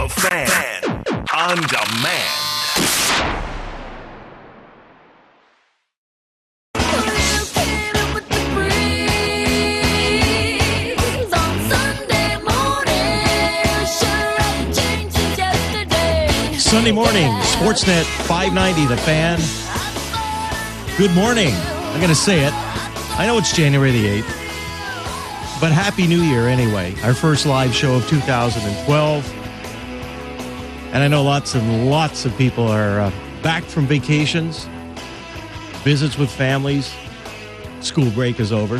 The Fan on demand. Sunday morning, Sportsnet 590, The Fan. Good morning. I'm going to say it. I know it's January the 8th, but Happy New Year anyway. Our first live show of 2012. And I know lots and lots of people are back from vacations, visits with families. School break is over.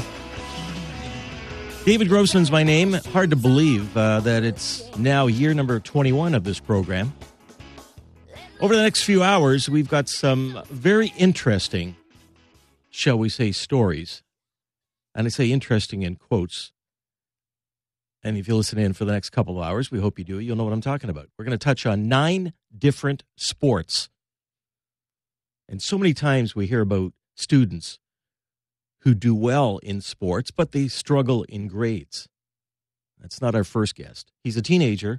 David Grossman's my name. Hard to believe that it's now year number 21 of this program. Over the next few hours, we've got some very interesting, shall we say, stories. And I say interesting in quotes. And if you listen in for the next couple of hours, we hope you do, you'll know what I'm talking about. We're going to touch on 9 different sports. And so many times we hear about students who do well in sports, but they struggle in grades. That's not our first guest. He's a teenager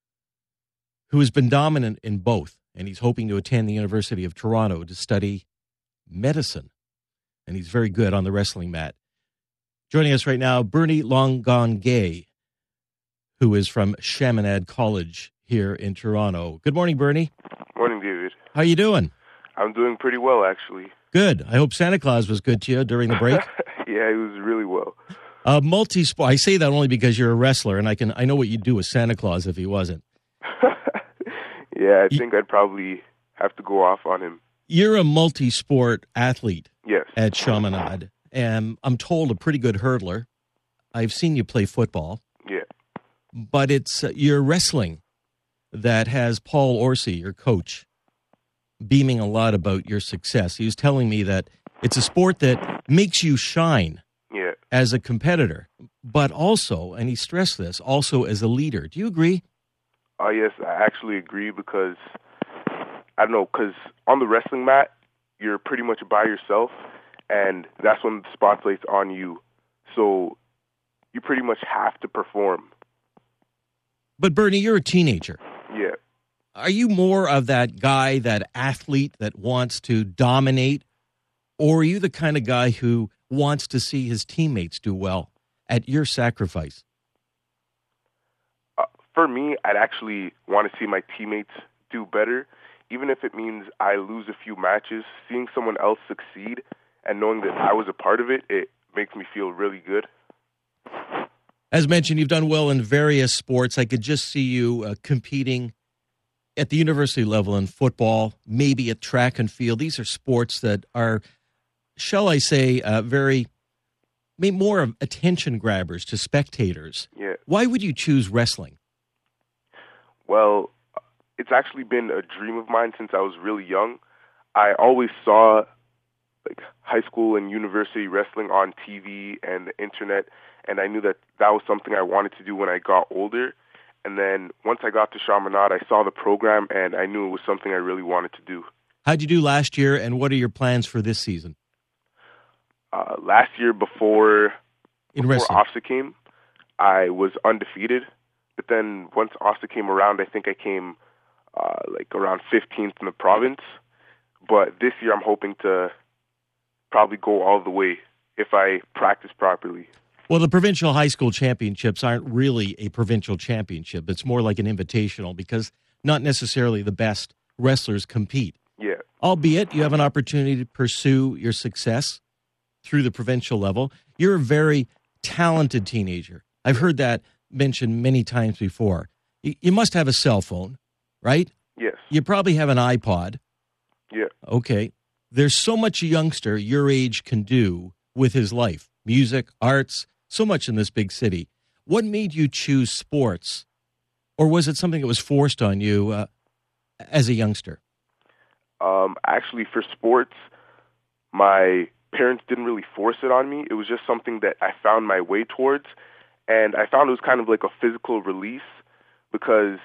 who has been dominant in both. And he's hoping to attend the University of Toronto to study medicine. And he's very good on the wrestling mat. Joining us right now, Bernie Longon-Gay, who is from Chaminade College here in Toronto. Good morning, Bernie. Morning, David. How you doing? I'm doing pretty well, actually. Good. I hope Santa Claus was good to you during the break. Yeah, he was really well. Multi-sport. I say that only because you're a wrestler, and I know what you'd do with Santa Claus if he wasn't. Yeah, I think I'd probably have to go off on him. You're a multi-sport athlete. Yes. At Chaminade. And I'm told a pretty good hurdler. I've seen you play football. Yeah. But it's your wrestling that has Paul Orsi, your coach, beaming a lot about your success. He was telling me that it's a sport that makes you shine as a competitor, but also, and he stressed this, also as a leader. Do you agree? Yes, I actually agree because, I don't know, because on the wrestling mat, you're pretty much by yourself, and that's when the spotlight's on you. So you pretty much have to perform. But Bernie, you're a teenager. Yeah. Are you more of that guy, that athlete that wants to dominate, or are you the kind of guy who wants to see his teammates do well at your sacrifice? For me, I'd actually want to see my teammates do better, even if it means I lose a few matches. Seeing someone else succeed and knowing that I was a part of it, it makes me feel really good. As mentioned, you've done well in various sports. I could just see you competing at the university level in football, maybe at track and field. These are sports that are, shall I say, more of attention grabbers to spectators. Yeah. Why would you choose wrestling? Well, it's actually been a dream of mine since I was really young. I always saw high school and university wrestling on TV and the internet, and I knew that that was something I wanted to do when I got older. And then once I got to Chaminade, I saw the program, and I knew it was something I really wanted to do. How'd you do last year, and what are your plans for this season? Last year, before wrestling, OFSA came, I was undefeated. But then once OFSA came around, I think I came around 15th in the province. But this year I'm hoping to probably go all the way if I practice properly. Well, the provincial high school championships aren't really a provincial championship. It's more like an invitational because not necessarily the best wrestlers compete. Yeah. Albeit you have an opportunity to pursue your success through the provincial level. You're a very talented teenager. I've heard that mentioned many times before. You must have a cell phone, right? Yes. You probably have an iPod. Yeah. Okay. There's so much a youngster your age can do with his life. Music, arts, so much in this big city. What made you choose sports? Or was it something that was forced on you as a youngster? Actually, for sports, my parents didn't really force it on me. It was just something that I found my way towards. And I found it was kind of like a physical release because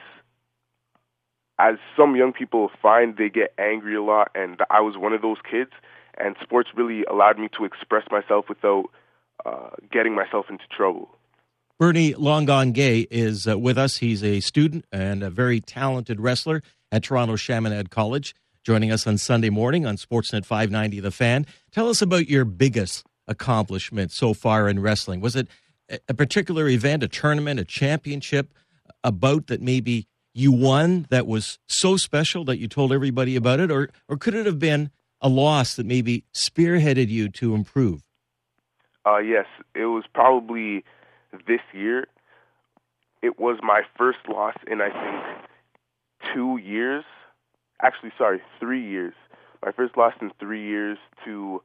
as some young people find, they get angry a lot, and I was one of those kids. And sports really allowed me to express myself without getting myself into trouble. Bernie Long Gone Gay is with us. He's a student and a very talented wrestler at Toronto Chaminade College, joining us on Sunday morning on Sportsnet 590 The Fan. Tell us about your biggest accomplishment so far in wrestling. Was it a particular event, a tournament, a championship, a bout that maybe you won that was so special that you told everybody about it? Or could it have been a loss that maybe spearheaded you to improve? Yes, it was probably this year. It was my first loss in, I think, 2 years. Actually, sorry, 3 years. My first loss in 3 years to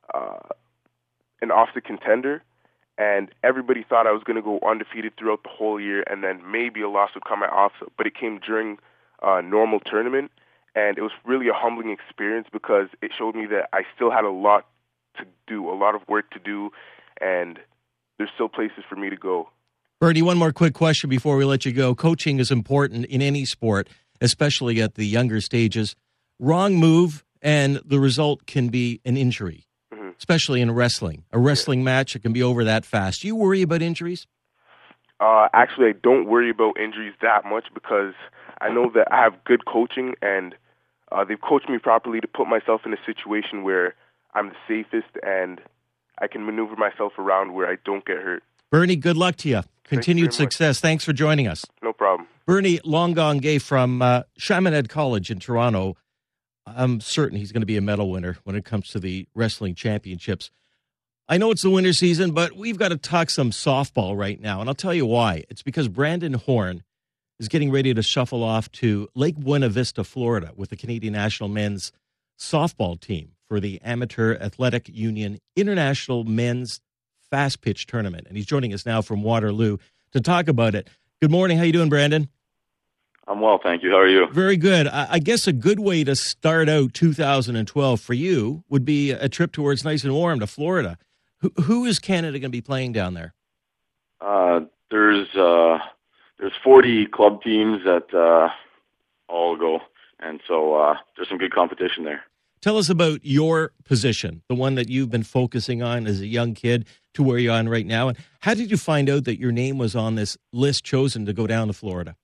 an OFSA contender. And everybody thought I was going to go undefeated throughout the whole year, and then maybe a loss would come at OFSA. But it came during a normal tournament, and it was really a humbling experience because it showed me that I still had a lot to do, a lot of work to do, and there's still places for me to go. Bernie, one more quick question before we let you go. Coaching is important in any sport, especially at the younger stages. Wrong move, and the result can be an injury, especially in wrestling. A wrestling match, it can be over that fast. Do you worry about injuries? Actually, I don't worry about injuries that much because I know that I have good coaching, and they've coached me properly to put myself in a situation where I'm the safest and I can maneuver myself around where I don't get hurt. Bernie, good luck to you. Continued success. Thanks for joining us. No problem. Bernie Long Gone Gay from Chaminade College in Toronto. I'm certain he's going to be a medal winner when it comes to the wrestling championships. I know it's the winter season, but we've got to talk some softball right now, and I'll tell you why. It's because Brandon Horn is getting ready to shuffle off to Lake Buena Vista, Florida, with the Canadian National Men's Softball Team for the Amateur Athletic Union International Men's Fast Pitch Tournament. And he's joining us now from Waterloo to talk about it. Good morning. How you doing, Brandon? I'm well, thank you. How are you? Very good. I guess a good way to start out 2012 for you would be a trip towards nice and warm to Florida. Who is Canada going to be playing down there? There's 40 club teams that all go, and so there's some good competition there. Tell us about your position, the one that you've been focusing on as a young kid to where you're on right now. And how did you find out that your name was on this list chosen to go down to Florida?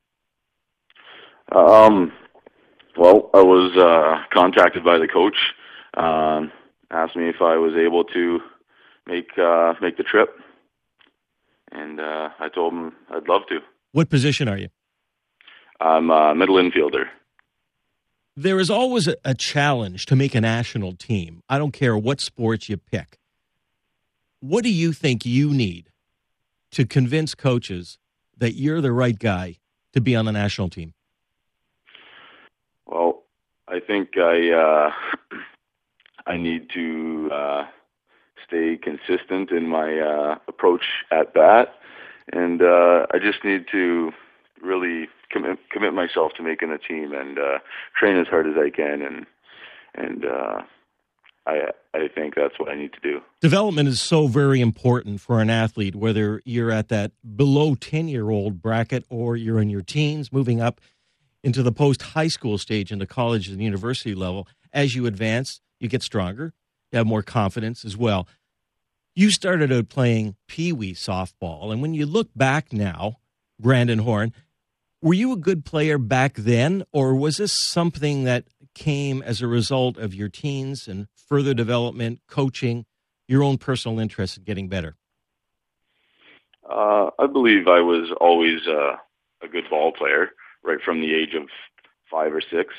Well, I was contacted by the coach, asked me if I was able to make the trip, and I told him I'd love to. What position are you? I'm a middle infielder. There is always a challenge to make a national team. I don't care what sports you pick. What do you think you need to convince coaches that you're the right guy to be on the national team? Well, I think I need to stay consistent in my approach at bat, and I just need to really commit myself to making a team and train as hard as I can, and I think that's what I need to do. Development is so very important for an athlete, whether you're at that below 10-year-old bracket or you're in your teens, moving up into the post-high school stage, into college and university level. As you advance, you get stronger, you have more confidence as well. You started out playing pee-wee softball, and when you look back now, Brandon Horn, were you a good player back then, or was this something that came as a result of your teens and further development, coaching, your own personal interest in getting better? I believe I was always a good ball player right from the age of 5 or 6.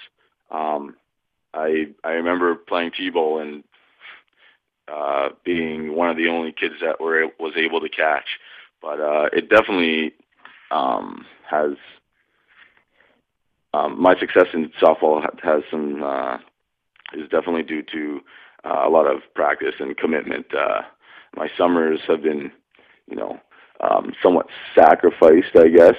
I remember playing T-ball and being one of the only kids that was able to catch. But it definitely has my success in softball has some is definitely due to a lot of practice and commitment. My summers have been, somewhat sacrificed, I guess,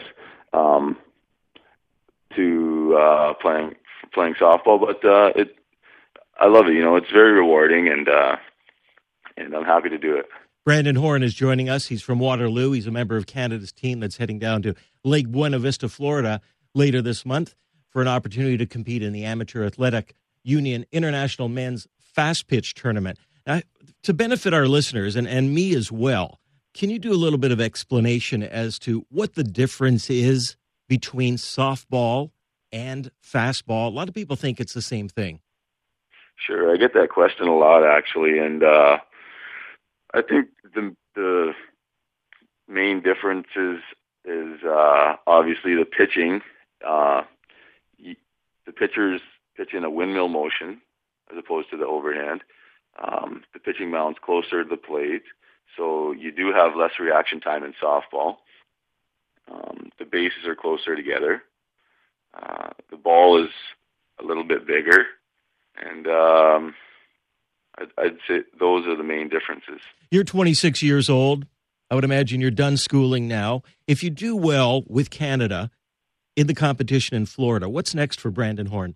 to playing softball. But I love it. It's very rewarding, and I'm happy to do it. Brandon Horn is joining us. He's from Waterloo. He's a member of Canada's team that's heading down to Lake Buena Vista, Florida, later this month for an opportunity to compete in the Amateur Athletic Union International Men's Fast Pitch Tournament. Now, to benefit our listeners and me as well, Can you do a little bit of explanation as to what the difference is between softball and fastball? A lot of people think it's the same thing. Sure, I get that question a lot, actually, and I think the main difference is obviously the pitching. The pitchers pitch in a windmill motion as opposed to the overhand. The pitching mound's closer to the plate, so you do have less reaction time in softball. The bases are closer together. The ball is a little bit bigger, and I'd say those are the main differences. You're 26 years old. I would imagine you're done schooling now. If you do well with Canada in the competition in Florida, what's next for Brandon Horn?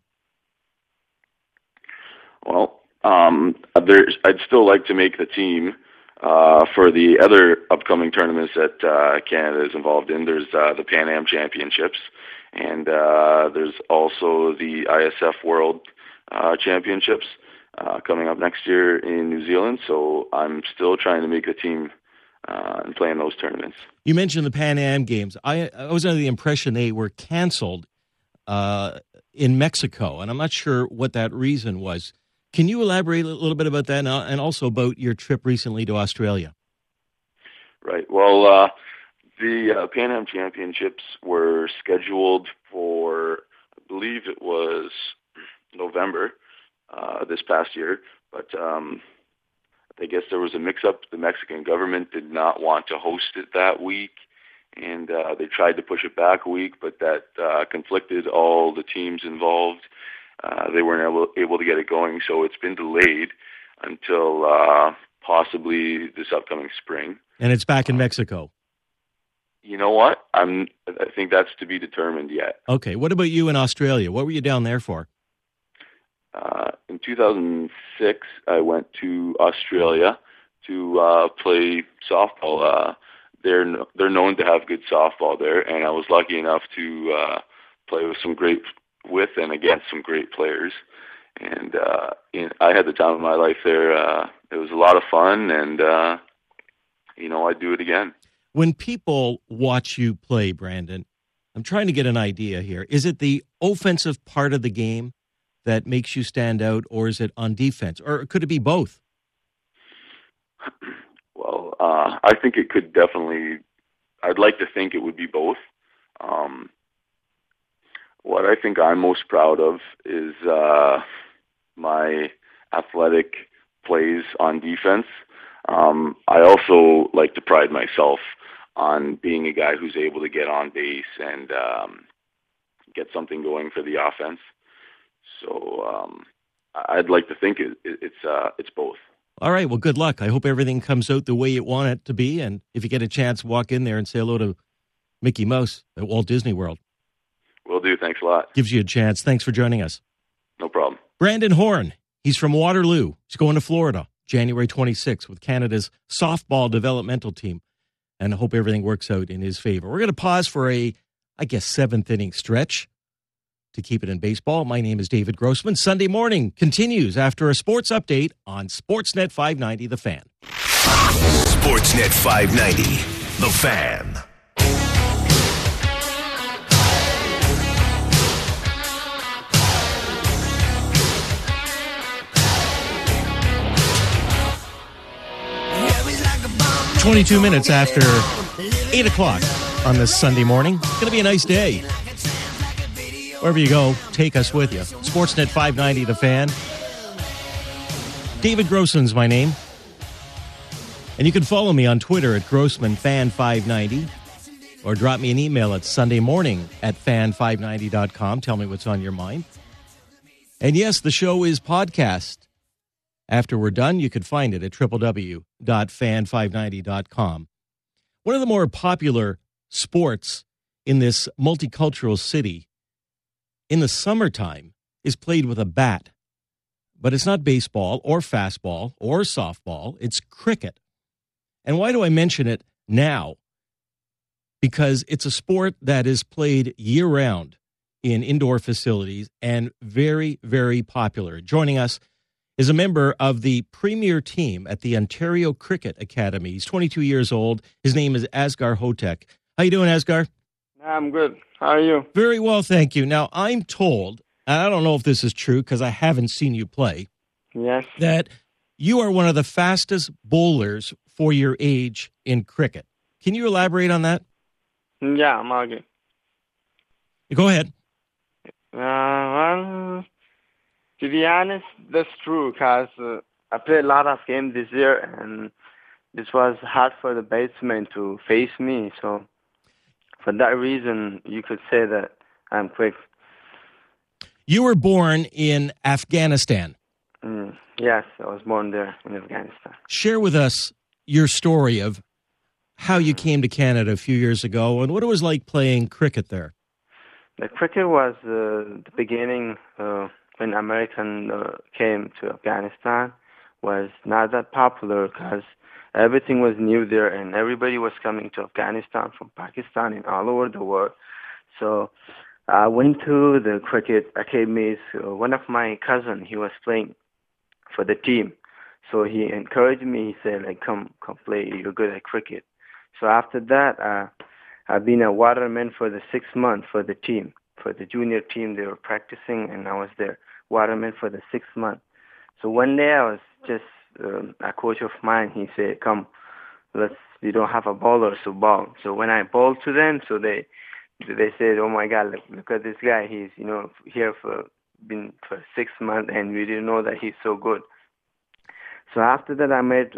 Well, I'd still like to make the team for the other upcoming tournaments that Canada is involved in. There's the Pan Am Championships, and there's also the ISF World Championships coming up next year in New Zealand. So I'm still trying to make the team and play in those tournaments. You mentioned the Pan Am Games. I was under the impression they were canceled in Mexico, and I'm not sure what that reason was. Can you elaborate a little bit about that and also about your trip recently to Australia? Right. Well, the Pan Am Championships were scheduled for, I believe it was November this past year, but I guess there was a mix-up. The Mexican government did not want to host it that week, and they tried to push it back a week, but that conflicted all the teams involved. They weren't able to get it going, so it's been delayed until possibly this upcoming spring. And it's back in Mexico. You know what? I think that's to be determined yet. Okay. What about you in Australia? What were you down there for? In 2006, I went to Australia to play softball. They're known to have good softball there, and I was lucky enough to play with and against some great players. And I had the time of my life there. It was a lot of fun, and I'd do it again. When people watch you play, Brandon, I'm trying to get an idea here. Is it the offensive part of the game that makes you stand out, or is it on defense? Or could it be both? Well, I think it could definitely, I'd like to think it would be both. What I think I'm most proud of is my athletic plays on defense. I also like to pride myself on being a guy who's able to get on base and get something going for the offense. So I'd like to think it's both. All right. Well, good luck. I hope everything comes out the way you want it to be. And if you get a chance, walk in there and say hello to Mickey Mouse at Walt Disney World. Will do. Thanks a lot. Gives you a chance. Thanks for joining us. No problem. Brandon Horn. He's from Waterloo. He's going to Florida January 26th with Canada's softball developmental team. And I hope everything works out in his favor. We're going to pause for a, seventh inning stretch to keep it in baseball. My name is David Grossman. Sunday morning continues after a sports update on Sportsnet 590, The Fan. Sportsnet 590, The Fan. It's 22 minutes after 8 o'clock on this Sunday morning. It's going to be a nice day. Wherever you go, take us with you. Sportsnet 590, The Fan. David Grossman's my name. And you can follow me on Twitter at GrossmanFan590 or drop me an email at sundaymorning@fan590.com. Tell me what's on your mind. And yes, the show is podcast. After we're done, you can find it at www.fan590.com. One of the more popular sports in this multicultural city in the summertime is played with a bat. But it's not baseball or fastball or softball. It's cricket. And why do I mention it now? Because it's a sport that is played year-round in indoor facilities and very, very popular. Joining us is a member of the premier team at the Ontario Cricket Academy. He's 22 years old. His name is Asghar Hotek. How you doing, Asghar? I'm good. How are you? Very well, thank you. Now, I'm told, and I don't know if this is true because I haven't seen you play, Yes. that you are one of the fastest bowlers for your age in cricket. Can you elaborate on that? Yeah, I'm okay. Go ahead. Well, to be honest, that's true because I played a lot of games this year, and this was hard for the batsmen to face me. So, for that reason, you could say that I'm quick. You were born in Afghanistan. Yes, I was born there in Afghanistan. Share with us your story of how you came to Canada a few years ago and what it was like playing cricket there. The cricket was the beginning when American came to Afghanistan was not that popular because everything was new there and everybody was coming to Afghanistan from Pakistan and all over the world. So I went to the cricket academies. One of my cousin, he was playing for the team. So he encouraged me. He said, like, come play. You're good at cricket. So after that, I've been a waterman for the 6 months for the team. For the junior team, they were practicing, and I was their waterman for the 6 months. So one day I was just, a coach of mine, he said, come, we don't have a bowler, so ball. So when I bowled to them, so they said, oh my God, look at this guy. He's, here for 6 months, and we didn't know that he's so good. So after that, I made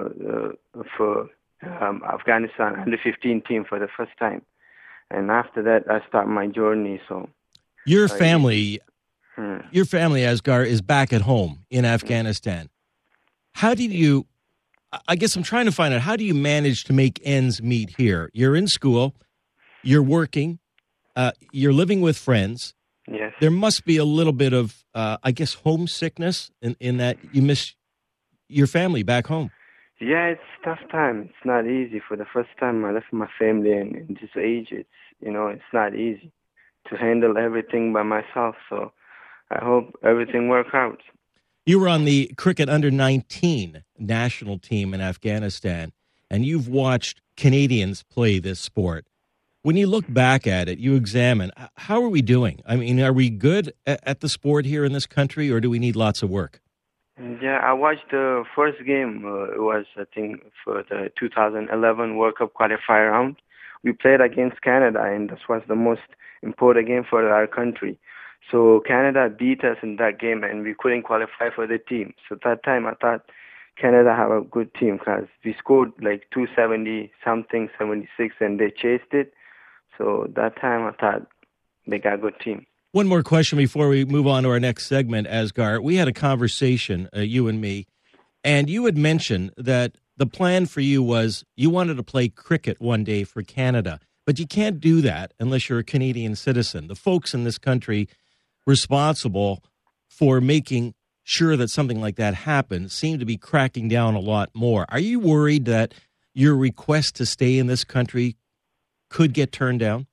for Afghanistan under 15 team for the first time, and after that, I start my journey. So your family, Asghar, is back at home in Afghanistan. How did you? I guess I'm trying to find out, how do you manage to make ends meet here? You're in school, you're working, you're living with friends. Yes. There must be a little bit of, I guess, homesickness in that you miss your family back home. Yeah, it's a tough time. It's not easy. For the first time I left my family, and in this age, it's not easy to handle everything by myself. So I hope everything works out. You were on the cricket under-19 national team in Afghanistan, and you've watched Canadians play this sport. When you look back at it, you examine, how are we doing? I mean, are we good at the sport here in this country, or do we need lots of work? Yeah, I watched the first game. It was, I think, for the 2011 World Cup qualifier round. We played against Canada, and this was the most important game for our country. So Canada beat us in that game, and we couldn't qualify for the team. So that time I thought Canada have a good team because we scored like 270-something, 76, and they chased it. So that time I thought they got a good team. One more question before we move on to our next segment, Asghar. We had a conversation, you and me, and you had mentioned that the plan for you was you wanted to play cricket one day for Canada, but you can't do that unless you're a Canadian citizen. The folks in this country responsible for making sure that something like that happens seem to be cracking down a lot more. Are you worried that your request to stay in this country could get turned down?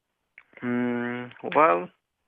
Well,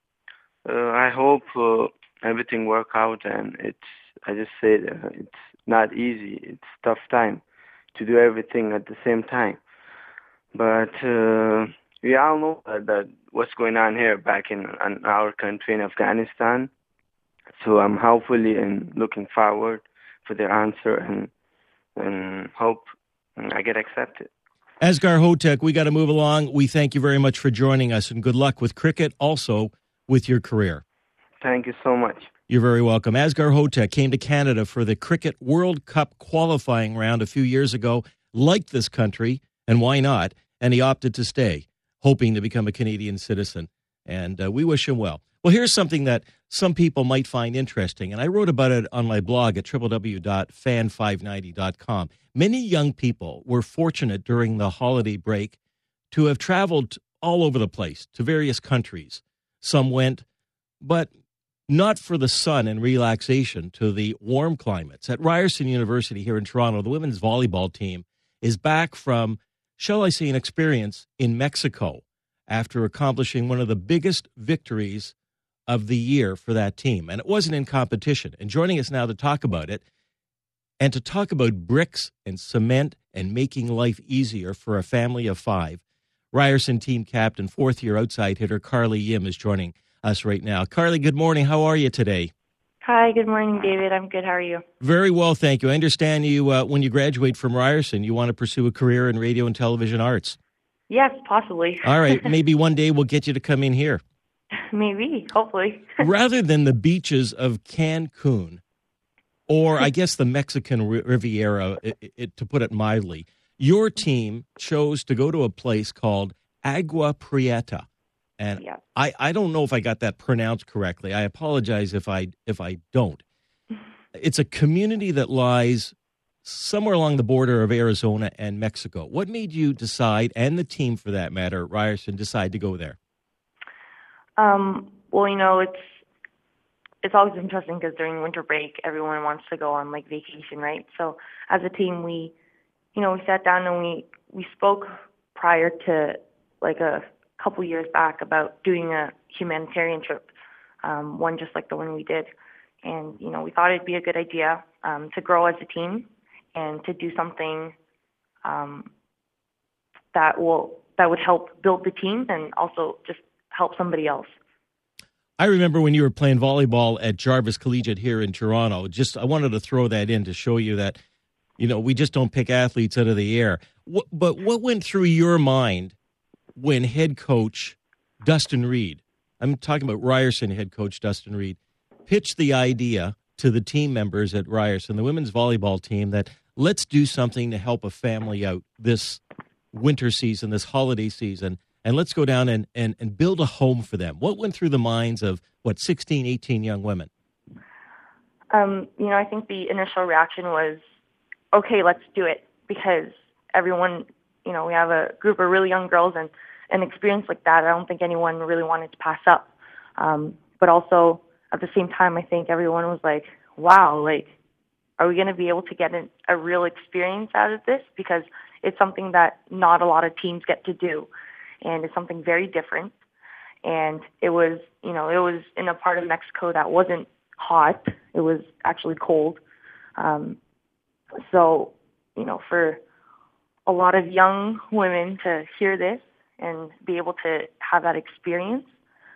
I hope everything work out, and I just said it's not easy. It's a tough time to do everything at the same time. But we all know that what's going on here back in our country in Afghanistan. So I'm hopefully and looking forward for their answer and hope I get accepted. Asghar Hotek, we got to move along. We thank you very much for joining us, and good luck with cricket, also with your career. Thank you so much. You're very welcome. Asghar Hotek came to Canada for the Cricket World Cup qualifying round a few years ago, liked this country, and why not? And he opted to stay, hoping to become a Canadian citizen. And we wish him well. Well, here's something that some people might find interesting, and I wrote about it on my blog at www.fan590.com. Many young people were fortunate during the holiday break to have traveled all over the place to various countries. Some went, but not for the sun and relaxation, to the warm climates. At Ryerson University here in Toronto, the women's volleyball team is back from, shall I say, an experience in Mexico after accomplishing one of the biggest victories of the year for that team, and it wasn't in competition. And joining us now to talk about it and to talk about bricks and cement and making life easier for a family of 5, Ryerson team captain, 4th-year outside hitter Carly Yim is joining us right now. Carly, good morning. How are you today? Hi, good morning, David. I'm good. How are you? Very well, thank you. I understand you, when you graduate from Ryerson, you want to pursue a career in radio and television arts. Yes, possibly. All right, maybe one day we'll get you to come in here. Maybe, hopefully. Rather than the beaches of Cancun, or I guess the Mexican Riviera, to put it mildly, your team chose to go to a place called Agua Prieta. And Yeah. I don't know if I got that pronounced correctly. I apologize if I don't. It's a community that lies somewhere along the border of Arizona and Mexico. What made you decide, and the team for that matter, Ryerson, decide to go there? Well, you know, it's always interesting because during winter break, everyone wants to go on like vacation, right? So as a team, we sat down and we spoke prior to like a couple years back about doing a humanitarian trip, one just like the one we did. And, you know, we thought it'd be a good idea to grow as a team and to do something that would help build the team and also just help somebody else. I remember when you were playing volleyball at Jarvis Collegiate here in Toronto. I wanted to throw that in to show you that, you know, we just don't pick athletes out of the air. But what went through your mind when head coach Dustin Reed, I'm talking about Ryerson head coach Dustin Reed, pitched the idea to the team members at Ryerson, the women's volleyball team, that let's do something to help a family out this winter season, this holiday season, and let's go down and build a home for them? What went through the minds of, 16, 18 young women? I think the initial reaction was, okay, let's do it, because everyone, we have a group of really young girls, and an experience like that, I don't think anyone really wanted to pass up. But also, at the same time, I think everyone was like, wow, like, are we going to be able to get a real experience out of this? Because it's something that not a lot of teams get to do, and it's something very different. And it was in a part of Mexico that wasn't hot. It was actually cold. So, for a lot of young women to hear this and be able to have that experience,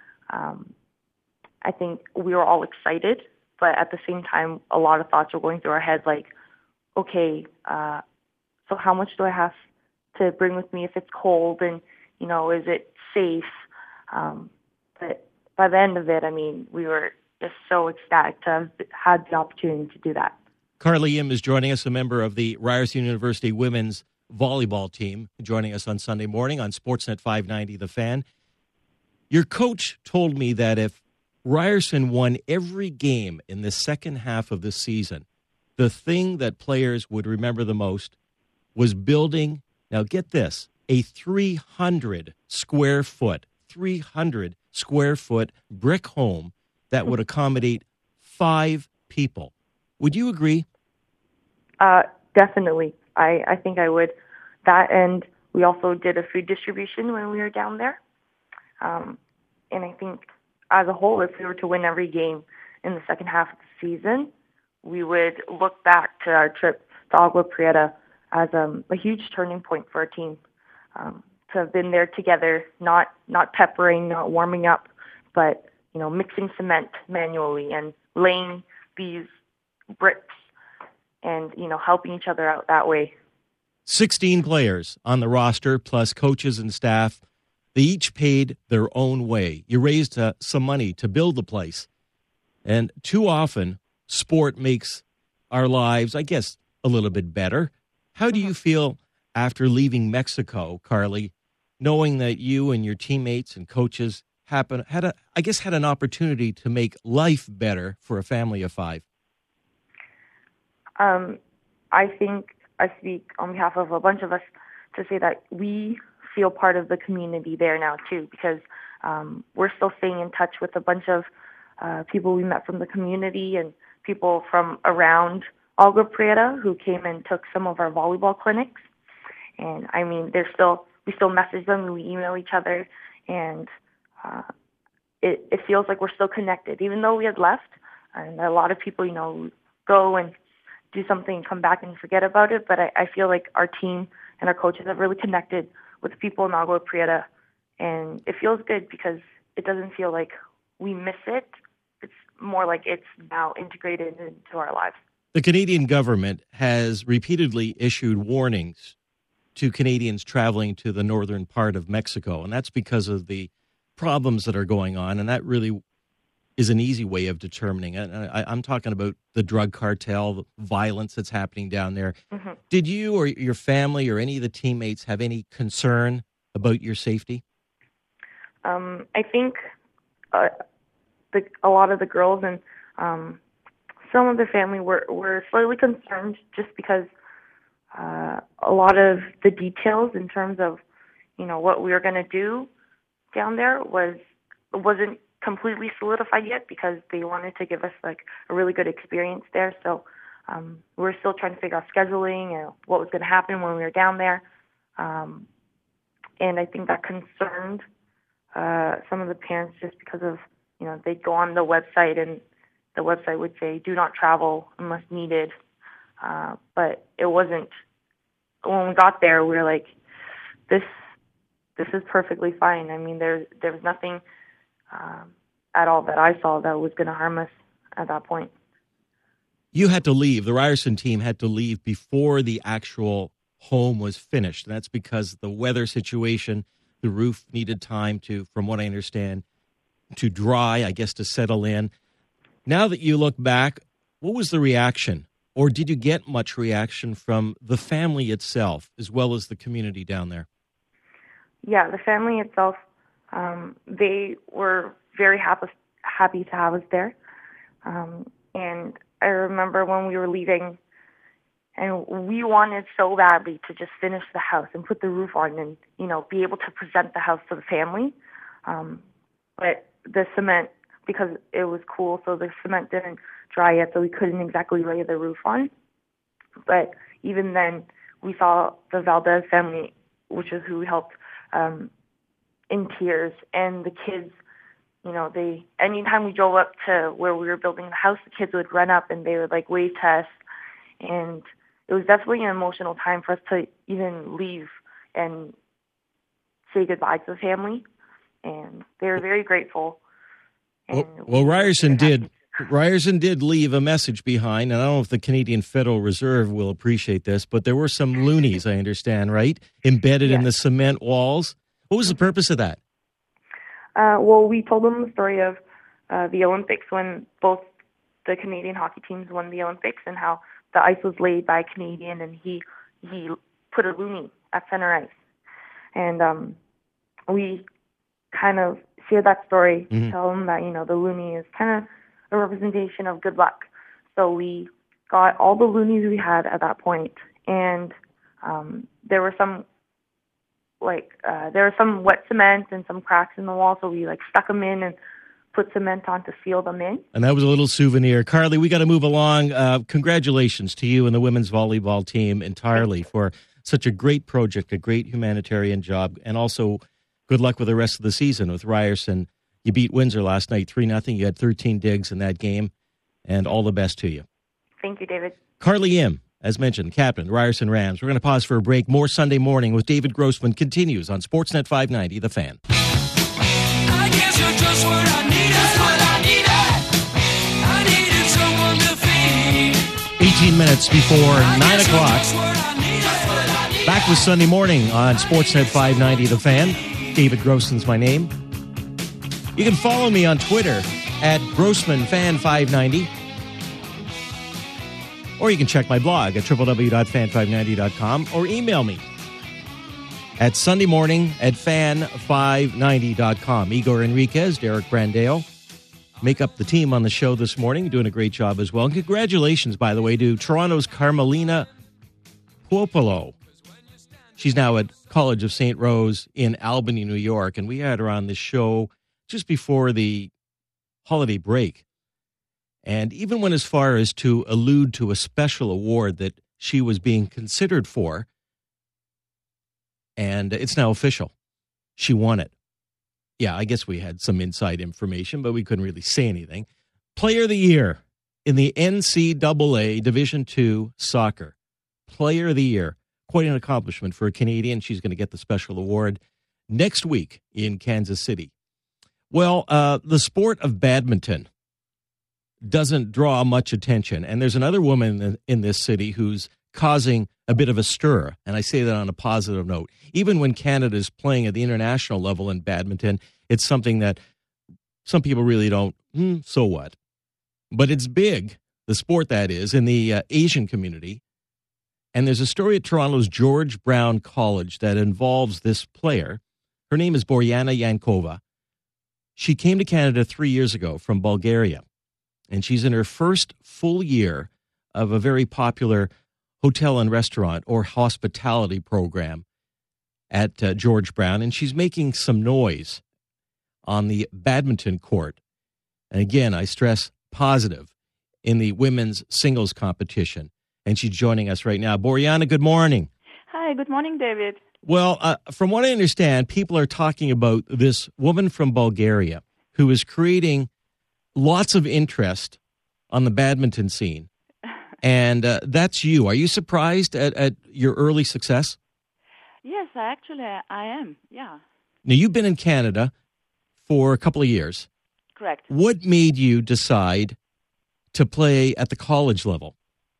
I think we were all excited, but at the same time, a lot of thoughts were going through our head like, okay, so how much do I have to bring with me if it's cold, and, is it safe? But by the end of it, I mean, we were just so ecstatic to have had the opportunity to do that. Carly Yim is joining us, a member of the Ryerson University women's volleyball team, joining us on Sunday morning on Sportsnet 590 The Fan. Your coach told me that if Ryerson won every game in the second half of the season, the thing that players would remember the most was building, now get this, a 300 square foot brick home that would accommodate 5 people. Would you agree? Definitely. I think I would. That, and we also did a food distribution when we were down there. And I think as a whole, if we were to win every game in the second half of the season, we would look back to our trip to Agua Prieta as a huge turning point for our team. To have been there together, not peppering, not warming up, but mixing cement manually and laying these bricks and helping each other out that way. 16 players on the roster, plus coaches and staff. They each paid their own way. You raised some money to build the place. And too often, sport makes our lives, I guess, a little bit better. How do you feel after leaving Mexico, Carly, knowing that you and your teammates and coaches had an opportunity to make life better for a family of 5? I think I speak on behalf of a bunch of us to say that we feel part of the community there now too, because we're still staying in touch with a bunch of people we met from the community and people from around Agua Prieta who came and took some of our volleyball clinics. And I mean, we still message them, we email each other, and it feels like we're still connected, even though we had left. And a lot of people, go and do something and come back and forget about it. But I feel like our team and our coaches have really connected with the people in Agua Prieta. And it feels good because it doesn't feel like we miss it. It's more like it's now integrated into our lives. The Canadian government has repeatedly issued warnings to Canadians traveling to the northern part of Mexico, and that's because of the problems that are going on, and that really is an easy way of determining it. I'm talking about the drug cartel, the violence that's happening down there. Mm-hmm. Did you or your family or any of the teammates have any concern about your safety? I think a lot of the girls and some of the family were slightly concerned just because a lot of the details in terms of, what we were going to do down there wasn't completely solidified yet because they wanted to give us like a really good experience there. So we're still trying to figure out scheduling and what was going to happen when we were down there. And I think that concerned some of the parents just because of, they'd go on the website and the website would say, do not travel unless needed. But it wasn't, when we got there, we were like, this is perfectly fine. I mean, there was nothing at all that I saw that was going to harm us at that point. You had to leave. The Ryerson team had to leave before the actual home was finished. And that's because the weather situation, the roof needed time to, from what I understand, to dry, I guess, to settle in. Now that you look back, what was the reaction? Or did you get much reaction from the family itself as well as the community down there? Yeah, the family itself, they were very happy to have us there. And I remember when we were leaving, and we wanted so badly to just finish the house and put the roof on and, be able to present the house to the family. But the cement, because it was cool, so the cement didn't dry yet, so we couldn't exactly lay the roof on. But even then, we saw the Valdez family, which is who we helped, in tears. And the kids, anytime we drove up to where we were building the house, the kids would run up and they would wave to us. And it was definitely an emotional time for us to even leave and say goodbye to the family. And they were very grateful. And well, Ryerson did. Ryerson did leave a message behind, and I don't know if the Canadian Federal Reserve will appreciate this, but there were some loonies, I understand, right, embedded in the cement walls. What was the purpose of that? Well, we told them the story of the Olympics when both the Canadian hockey teams won the Olympics and how the ice was laid by a Canadian, and he put a loonie at center ice. And we kind of share that story, tell them that, the loonie is kind of a representation of good luck. So we got all the loonies we had at that point, and there were some wet cement and some cracks in the wall, so we stuck them in and put cement on to seal them in. And that was a little souvenir. Carly, we got to move along. Congratulations to you and the women's volleyball team entirely for such a great project, a great humanitarian job, and also good luck with the rest of the season with Ryerson. You beat Windsor last night 3-0. You had 13 digs in that game, and all the best to you. Thank you, David. Carly Im, as mentioned, captain, the Ryerson Rams. We're going to pause for a break. More Sunday Morning with David Grossman continues on Sportsnet 590, The Fan. I guess you're just what I needed. Just what I needed. I needed someone to feed. 18 minutes before 9 o'clock. Back with Sunday Morning on Sportsnet 590, The Fan. David Grossman's my name. You can follow me on Twitter at GrossmanFan590. Or you can check my blog at www.fan590.com or email me at sundaymorning@fan590.com. Igor Enriquez, Derek Brandeo make up the team on the show this morning, doing a great job as well. And congratulations, by the way, to Toronto's Carmelina Puopolo. She's now at College of St. Rose in Albany, New York, and we had her on the show just before the holiday break. And even went as far as to allude to a special award that she was being considered for. And it's now official. She won it. Yeah, I guess we had some inside information, but we couldn't really say anything. Player of the Year in the NCAA Division II soccer. Player of the Year. Quite an accomplishment for a Canadian. She's going to get the special award next week in Kansas City. Well, the sport of badminton doesn't draw much attention. And there's another woman in this city who's causing a bit of a stir. And I say that on a positive note. Even when Canada is playing at the international level in badminton, it's something that some people really don't, so what? But it's big, the sport that is, in the Asian community. And there's a story at Toronto's George Brown College that involves this player. Her name is Borjana Yankova. She came to Canada 3 years ago from Bulgaria, and she's in her first full year of a very popular hotel and restaurant or hospitality program at George Brown, and she's making some noise on the badminton court. And again, I stress positive in the women's singles competition. And she's joining us right now. Borjana, good morning. Hi, good morning, David. Well, from what I understand, people are talking about this woman from Bulgaria who is creating lots of interest on the badminton scene. And that's you. Are you surprised at your early success? Yes, I am, yeah. Now, you've been in Canada for a couple of years. Correct. What made you decide to play at the college level?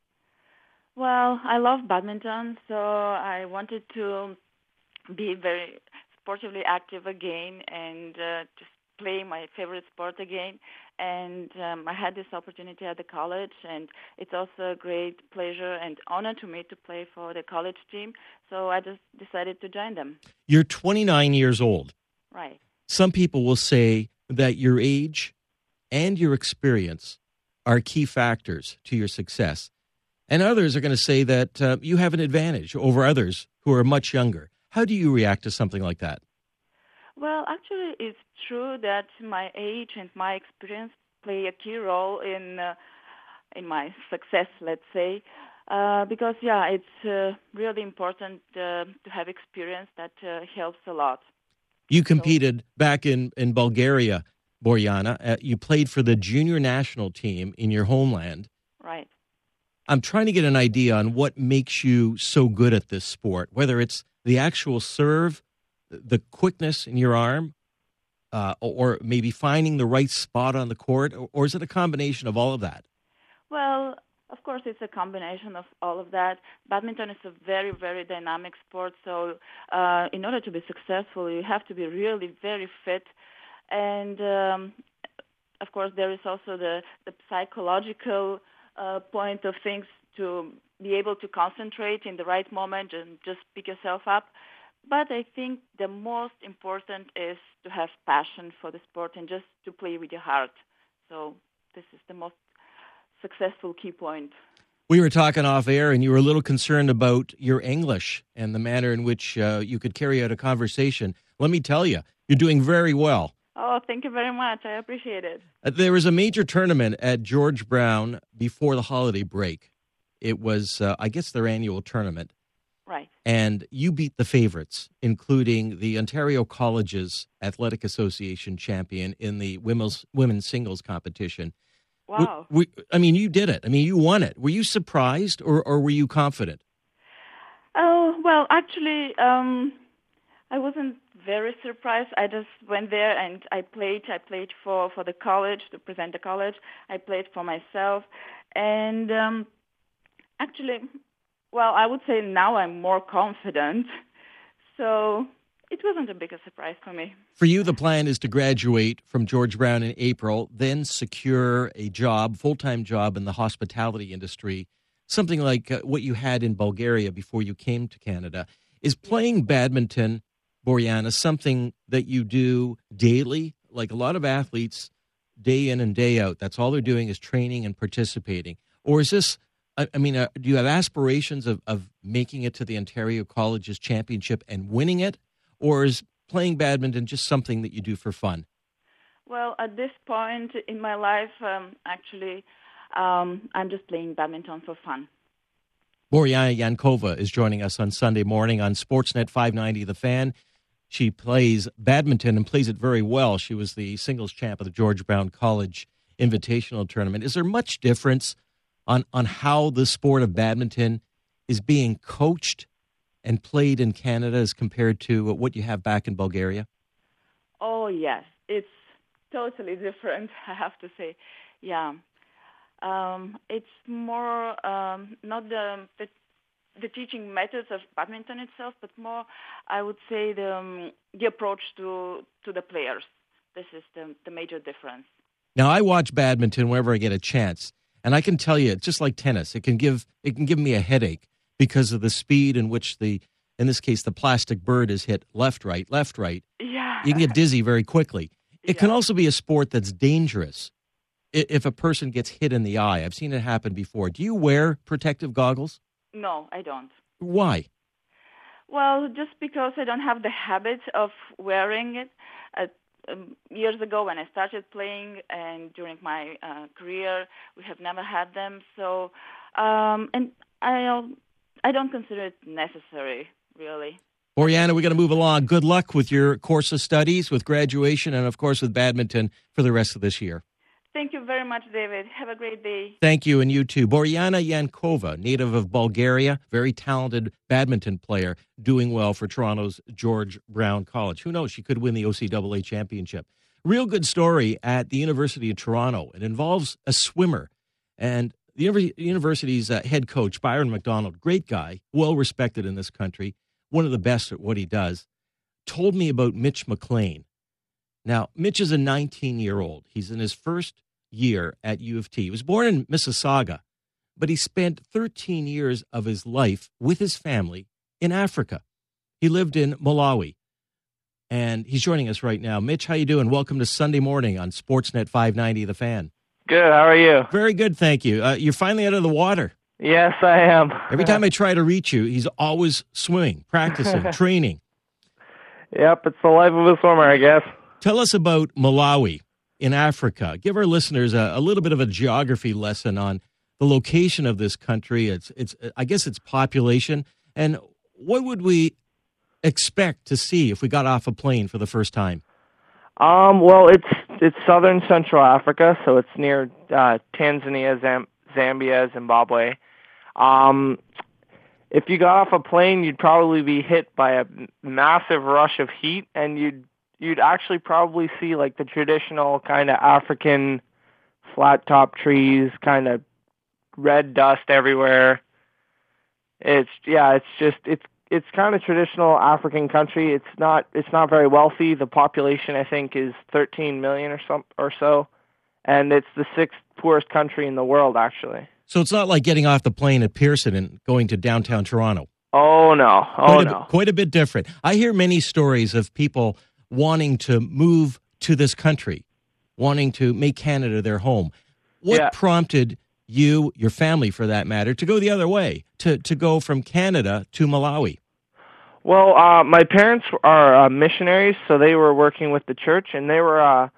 Well, I love badminton, so I wanted to be very sportively active again and just play my favorite sport again. And I had this opportunity at the college, and it's also a great pleasure and honor to me to play for the college team. So I just decided to join them. You're 29 years old. Right. Some people will say that your age and your experience are key factors to your success. And others are going to say that you have an advantage over others who are much younger. How do you react to something like that? Well, actually, it's true that my age and my experience play a key role in my success, let's say, because, it's really important to have experience that helps a lot. You competed back in Bulgaria, Borjana. You played for the junior national team in your homeland. Right. I'm trying to get an idea on what makes you so good at this sport, whether it's the actual serve, the quickness in your arm, or maybe finding the right spot on the court, or is it a combination of all of that? Well, of course, it's a combination of all of that. Badminton is a very, very dynamic sport, so in order to be successful, you have to be really very fit. And, of course, there is also the psychological point of things to be able to concentrate in the right moment and just pick yourself up. But I think the most important is to have passion for the sport and just to play with your heart. So this is the most successful key point. We were talking off air, and you were a little concerned about your English and the manner in which you could carry out a conversation. Let me tell you, you're doing very well. Oh, thank you very much. I appreciate it. There was a major tournament at George Brown before the holiday break. It was, I guess, their annual tournament. Right. And you beat the favorites, including the Ontario Colleges Athletic Association champion in the women's singles competition. Wow. You did it. You won it. Were you surprised or were you confident? Oh, well, actually, I wasn't very surprised. I just went there and I played. I played for the college, to present the college. I played for myself. And actually, well, I would say now I'm more confident. So it wasn't a big surprise for me. For you, the plan is to graduate from George Brown in April, then secure a job, full-time job in the hospitality industry, something like what you had in Bulgaria before you came to Canada. Is playing badminton, Borjana, something that you do daily? Like a lot of athletes, day in and day out, that's all they're doing is training and participating. Or is this, do you have aspirations of making it to the Ontario Colleges Championship and winning it? Or is playing badminton just something that you do for fun? Well, at this point in my life, I'm just playing badminton for fun. Borjana Yankova is joining us on Sunday morning on Sportsnet 590 The Fan. She plays badminton and plays it very well. She was the singles champ of the George Brown College Invitational Tournament. Is there much difference on how the sport of badminton is being coached and played in Canada as compared to what you have back in Bulgaria? Oh, yes. It's totally different, I have to say. Yeah. It's more not the teaching methods of badminton itself, but more, I would say, the approach to the players. This is the major difference. Now, I watch badminton whenever I get a chance, and I can tell you, it's just like tennis. It can give me a headache because of the speed in which in this case, the plastic bird is hit left, right. Yeah. You can get dizzy very quickly. It can also be a sport that's dangerous if a person gets hit in the eye. I've seen it happen before. Do you wear protective goggles? No, I don't. Why? Well, just because I don't have the habit of wearing it. Years ago when I started playing and during my career, we have never had them. So, and I don't consider it necessary, really. Boriana, we're going to move along. Good luck with your course of studies, with graduation, and, of course, with badminton for the rest of this year. Thank you very much, David. Have a great day. Thank you, and you too. Boriana Yankova, native of Bulgaria, very talented badminton player, doing well for Toronto's George Brown College. Who knows? She could win the OCAA championship. Real good story at the University of Toronto. It involves a swimmer, and the university's head coach, Byron McDonald, great guy, well-respected in this country, one of the best at what he does, told me about Mitch McLean. Now, Mitch is a 19-year-old. He's in his first year at U of T. He was born in Mississauga, but he spent 13 years of his life with his family in Africa. He lived in Malawi, and he's joining us right now. Mitch, how you doing? Welcome to Sunday Morning on Sportsnet 590, The Fan. Good. How are you? Very good, thank you. You're finally out of the water. Yes, I am. Every time I try to reach you, he's always swimming, practicing, training. Yep, it's the life of a swimmer, I guess. Tell us about Malawi in Africa. Give our listeners a little bit of a geography lesson on the location of this country, its I guess its population, and what would we expect to see if we got off a plane for the first time? Well, it's southern Central Africa, so it's near Tanzania, Zambia, Zimbabwe. If you got off a plane, you'd probably be hit by a massive rush of heat, and you'd actually probably see like the traditional kind of African flat top trees, kind of red dust everywhere. It's kind of traditional African country. It's not very wealthy. The population, I think, is 13 million or so, and it's the sixth poorest country in the world, actually. So it's not like getting off the plane at Pearson and going to downtown Toronto. Oh no. Quite a bit different. I hear many stories of people wanting to move to this country, wanting to make Canada their home. What prompted you, your family for that matter, to go the other way, to go from Canada to Malawi? Well, my parents are missionaries, so they were working with the church, and they were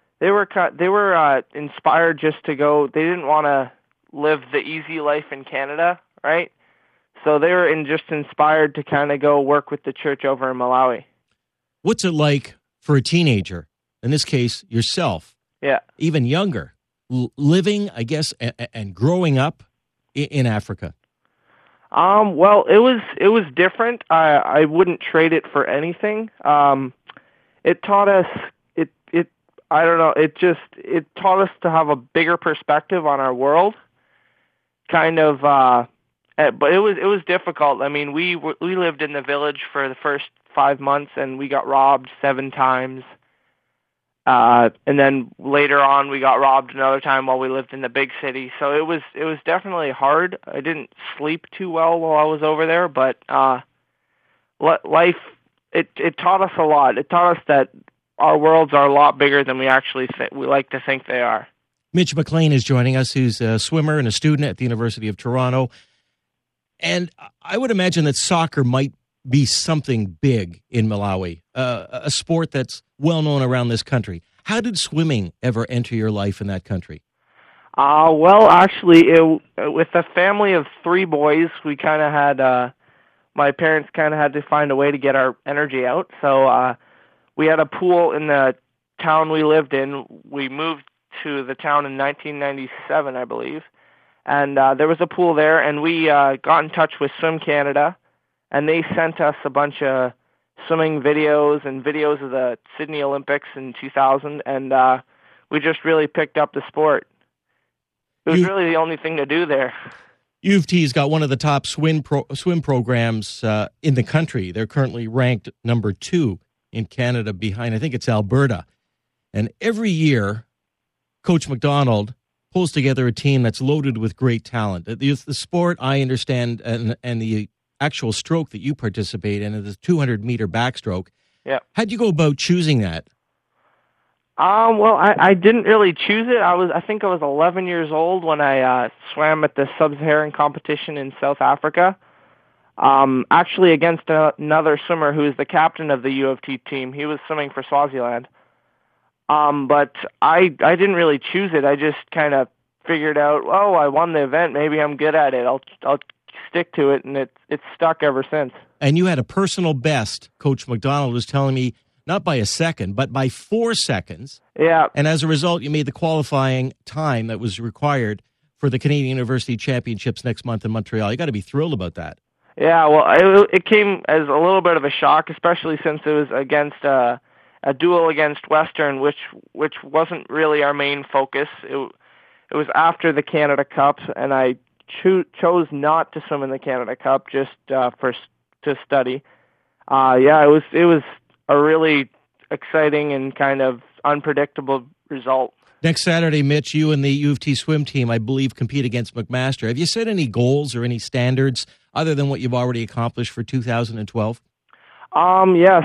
inspired just to go. They didn't want to live the easy life in Canada, right? So they were just inspired to kind of go work with the church over in Malawi. What's it like for a teenager, in this case yourself, even younger, living, I guess, and growing up in Africa? Well, it was different. I wouldn't trade it for anything. It taught us I don't know. It taught us to have a bigger perspective on our world. Kind of, but it was difficult. I mean, we lived in the village for the first 5 months, and we got robbed 7 times. And then later on, we got robbed another time while we lived in the big city. So it was definitely hard. I didn't sleep too well while I was over there, but life it taught us a lot. It taught us that our worlds are a lot bigger than we actually we like to think they are. Mitch McLean is joining us, who's a swimmer and a student at the University of Toronto. And I would imagine that soccer might be something big in Malawi, a sport that's well known around this country. How did swimming ever enter your life in that country? Well, actually, with a family of 3 boys, we kind of had my parents kind of had to find a way to get our energy out. So we had a pool in the town we lived in. We moved to the town in 1997, I believe. And there was a pool there, and we got in touch with Swim Canada, and they sent us a bunch of swimming videos and videos of the Sydney Olympics in 2000, and we just really picked up the sport. It was really the only thing to do there. U of T's got one of the top swim programs in the country. They're currently ranked number 2 in Canada behind, I think it's Alberta. And every year, Coach McDonald pulls together a team that's loaded with great talent. The sport, I understand, and the actual stroke that you participate in is the 200-meter backstroke. Yeah. How'd you go about choosing that? Well, I didn't really choose it. I think I was 11 years old when I swam at the Sub-Saharan competition in South Africa. Actually against another swimmer who is the captain of the U of T team. He was swimming for Swaziland. But I didn't really choose it. I just kind of figured out, oh, I won the event. Maybe I'm good at it. I'll stick to it, and it's stuck ever since. And you had a personal best, Coach McDonald was telling me, not by a second, but by 4 seconds. Yeah. And as a result, you made the qualifying time that was required for the Canadian University Championships next month in Montreal. You got to be thrilled about that. Yeah, well, it came as a little bit of a shock, especially since it was against a duel against Western, which wasn't really our main focus. It was after the Canada Cup, and I chose not to swim in the Canada Cup just to study. It was a really exciting and kind of unpredictable result. Next Saturday, Mitch, you and the U of T swim team, I believe, compete against McMaster. Have you set any goals or any standards other than what you've already accomplished for 2012? Yes,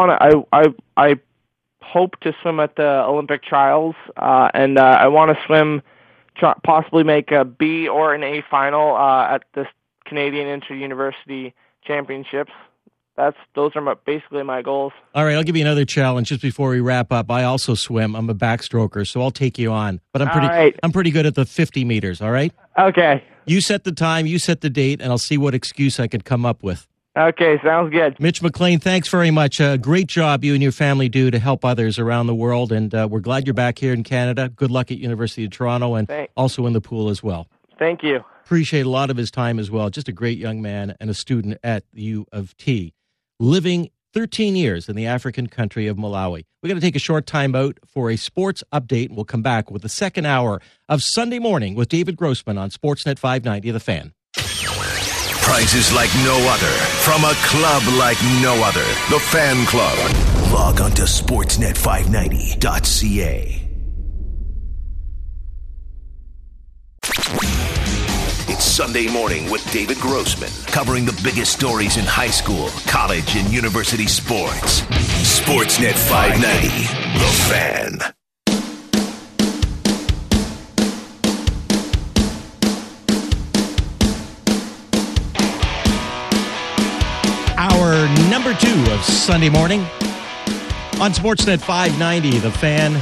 I hope to swim at the Olympic trials, and I want to swim, possibly make a B or an A final at the Canadian Inter-University Championships. Those are basically my goals. All right, I'll give you another challenge just before we wrap up. I also swim. I'm a backstroker, so I'll take you on. But I'm pretty good at the 50 meters, all right? Okay. You set the time, you set the date, and I'll see what excuse I could come up with. Okay, sounds good. Mitch McLean, thanks very much. Great job you and your family do to help others around the world, and we're glad you're back here in Canada. Good luck at University of Toronto and also in the pool as well. Thank you. Appreciate a lot of his time as well. Just a great young man and a student at the U of T. Living 13 years in the African country of Malawi. We're going to take a short time out for a sports update. We'll come back with the second hour of Sunday Morning with David Grossman on Sportsnet 590, The Fan. Prizes like no other from a club like no other. The Fan Club. Log on to sportsnet590.ca. It's Sunday Morning with David Grossman, covering the biggest stories in high school, college, and university sports. Sportsnet 590, The Fan. Hour number 2 of Sunday Morning on Sportsnet 590, The Fan.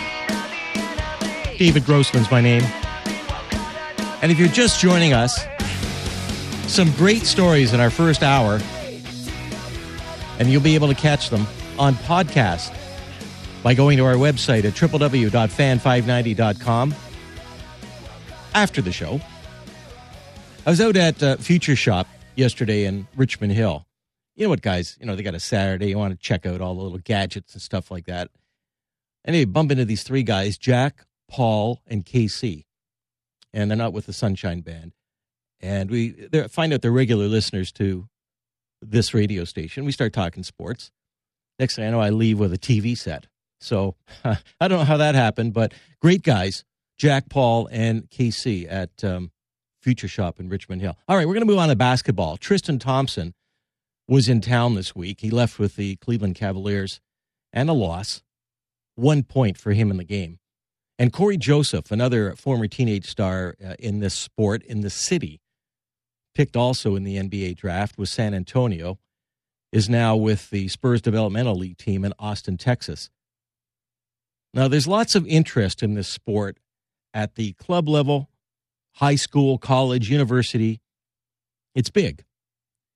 David Grossman's my name. And if you're just joining us, some great stories in our first hour, and you'll be able to catch them on podcast by going to our website at www.fan590.com after the show. I was out at Future Shop yesterday in Richmond Hill. You know what, guys? You know, they got a Saturday. You want to check out all the little gadgets and stuff like that. And they bump into these 3 guys, Jack, Paul, and KC. And they're not with the Sunshine Band. And we find out they're regular listeners to this radio station. We start talking sports. Next thing I know, I leave with a TV set. So I don't know how that happened, but great guys, Jack, Paul, and KC at Future Shop in Richmond Hill. All right, we're going to move on to basketball. Tristan Thompson was in town this week. He left with the Cleveland Cavaliers and a loss. 1 point for him in the game. And Corey Joseph, another former teenage star in this sport, in the city, picked also in the NBA draft with San Antonio, is now with the Spurs Developmental League team in Austin, Texas. Now, there's lots of interest in this sport at the club level, high school, college, university. It's big.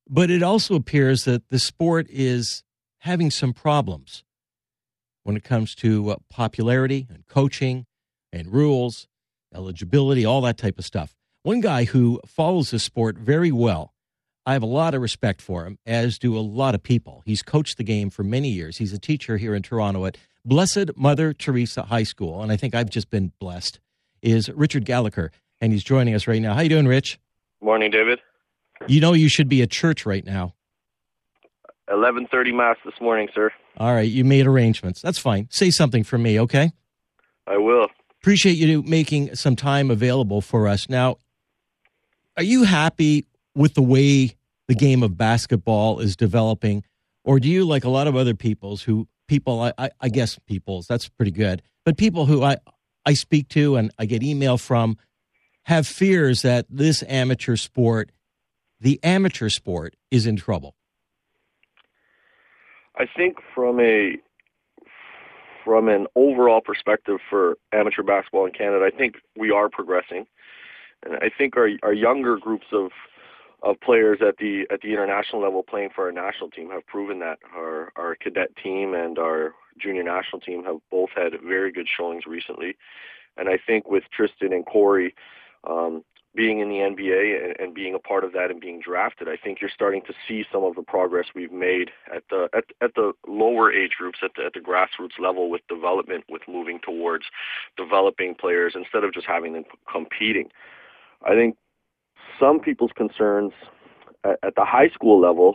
But it also appears that the sport is having some problems when it comes to popularity and coaching and rules, eligibility, all that type of stuff. One guy who follows the sport very well, I have a lot of respect for him, as do a lot of people. He's coached the game for many years. He's a teacher here in Toronto at Blessed Mother Teresa High School, and I think I've just been blessed, is Richard Gallagher, and he's joining us right now. How you doing, Rich? Morning, David. You know you should be at church right now. 11:30 Mass this morning, sir. All right, you made arrangements. That's fine. Say something for me, okay? I will. Appreciate you making some time available for us. Now, are you happy with the way the game of basketball is developing? Or do you, like a lot of other I guess peoples, that's pretty good, but people who I speak to and I get email from have fears that this amateur sport, the amateur sport, is in trouble? I think from an overall perspective for amateur basketball in Canada, I think we are progressing. And I think our younger groups of players at the international level playing for our national team have proven that. Our cadet team and our junior national team have both had very good showings recently. And I think with Tristan and Corey being in the NBA and being a part of that and being drafted, I think you're starting to see some of the progress we've made at the lower age groups, at the grassroots level with development, with moving towards developing players instead of just having them competing. I think some people's concerns at the high school level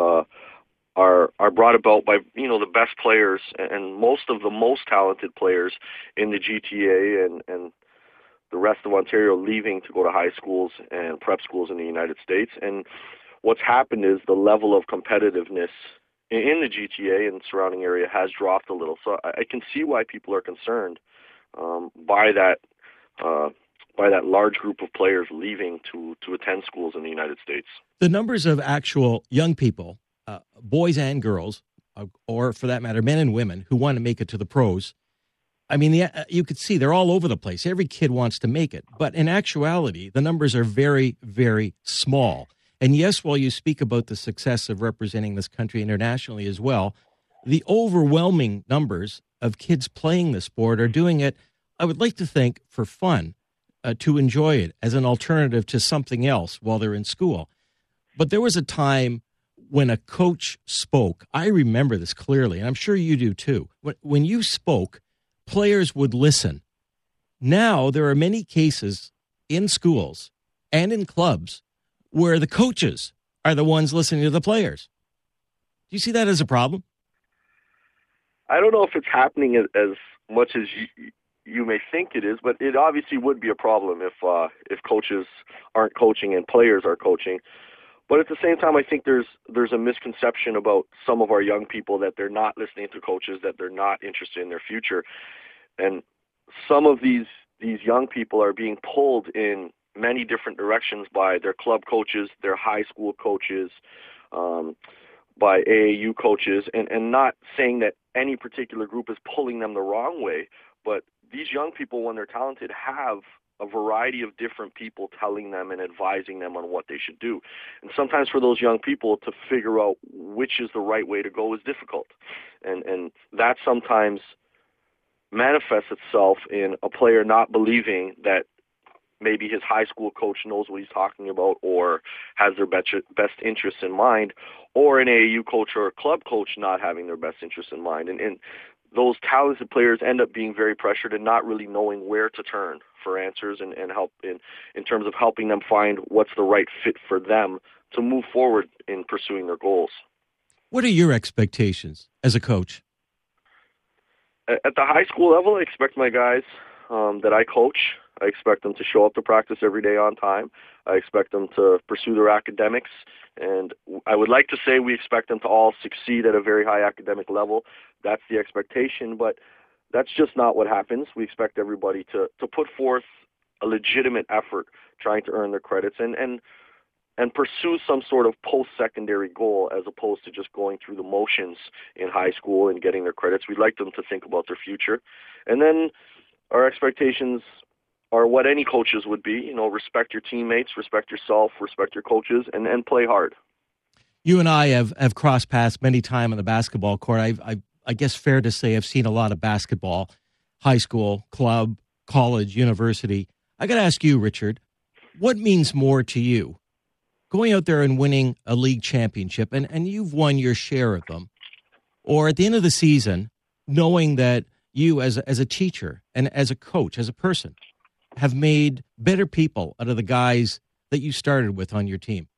are brought about by the best players and most of the most talented players in the GTA and the rest of Ontario leaving to go to high schools and prep schools in the United States. And what's happened is the level of competitiveness in the GTA and surrounding area has dropped a little. So I can see why people are concerned by that large group of players leaving to attend schools in the United States. The numbers of actual young people, boys and girls, or for that matter, men and women who want to make it to the pros, I mean, you could see they're all over the place. Every kid wants to make it. But in actuality, the numbers are very, very small. And yes, while you speak about the success of representing this country internationally as well, the overwhelming numbers of kids playing the sport are doing it, I would like to think, for fun, to enjoy it as an alternative to something else while they're in school. But there was a time when a coach spoke. I remember this clearly, and I'm sure you do too. When you spoke, players would listen. Now there are many cases in schools and in clubs where the coaches are the ones listening to the players. Do you see that as a problem? I don't know if it's happening as much as you may think it is, but it obviously would be a problem if coaches aren't coaching and players are coaching. But at the same time, I think there's a misconception about some of our young people that they're not listening to coaches, that they're not interested in their future. And some of these young people are being pulled in many different directions by their club coaches, their high school coaches, by AAU coaches, and not saying that any particular group is pulling them the wrong way, but these young people, when they're talented, have a variety of different people telling them and advising them on what they should do. And sometimes for those young people to figure out which is the right way to go is difficult. And that sometimes manifests itself in a player not believing that maybe his high school coach knows what he's talking about or has their best interests in mind, or an AAU coach or a club coach not having their best interests in mind. And those talented players end up being very pressured and not really knowing where to turn for answers and help in terms of helping them find what's the right fit for them to move forward in pursuing their goals. What are your expectations as a coach? At the high school level, I expect my guys that I coach, I expect them to show up to practice every day on time. I expect them to pursue their academics. And I would like to say we expect them to all succeed at a very high academic level. That's the expectation, but that's just not what happens. We expect everybody to put forth a legitimate effort trying to earn their credits and pursue some sort of post-secondary goal as opposed to just going through the motions in high school and getting their credits. We'd like them to think about their future. And then our expectations are what any coaches would be. Respect your teammates, respect yourself, respect your coaches, and play hard. You and I have crossed paths many times on the basketball court. I guess fair to say I've seen a lot of basketball, high school, club, college, university. I got to ask you, Richard, what means more to you? Going out there and winning a league championship, and you've won your share of them, or at the end of the season, knowing that you as a teacher and as a coach, as a person, have made better people out of the guys that you started with on your team?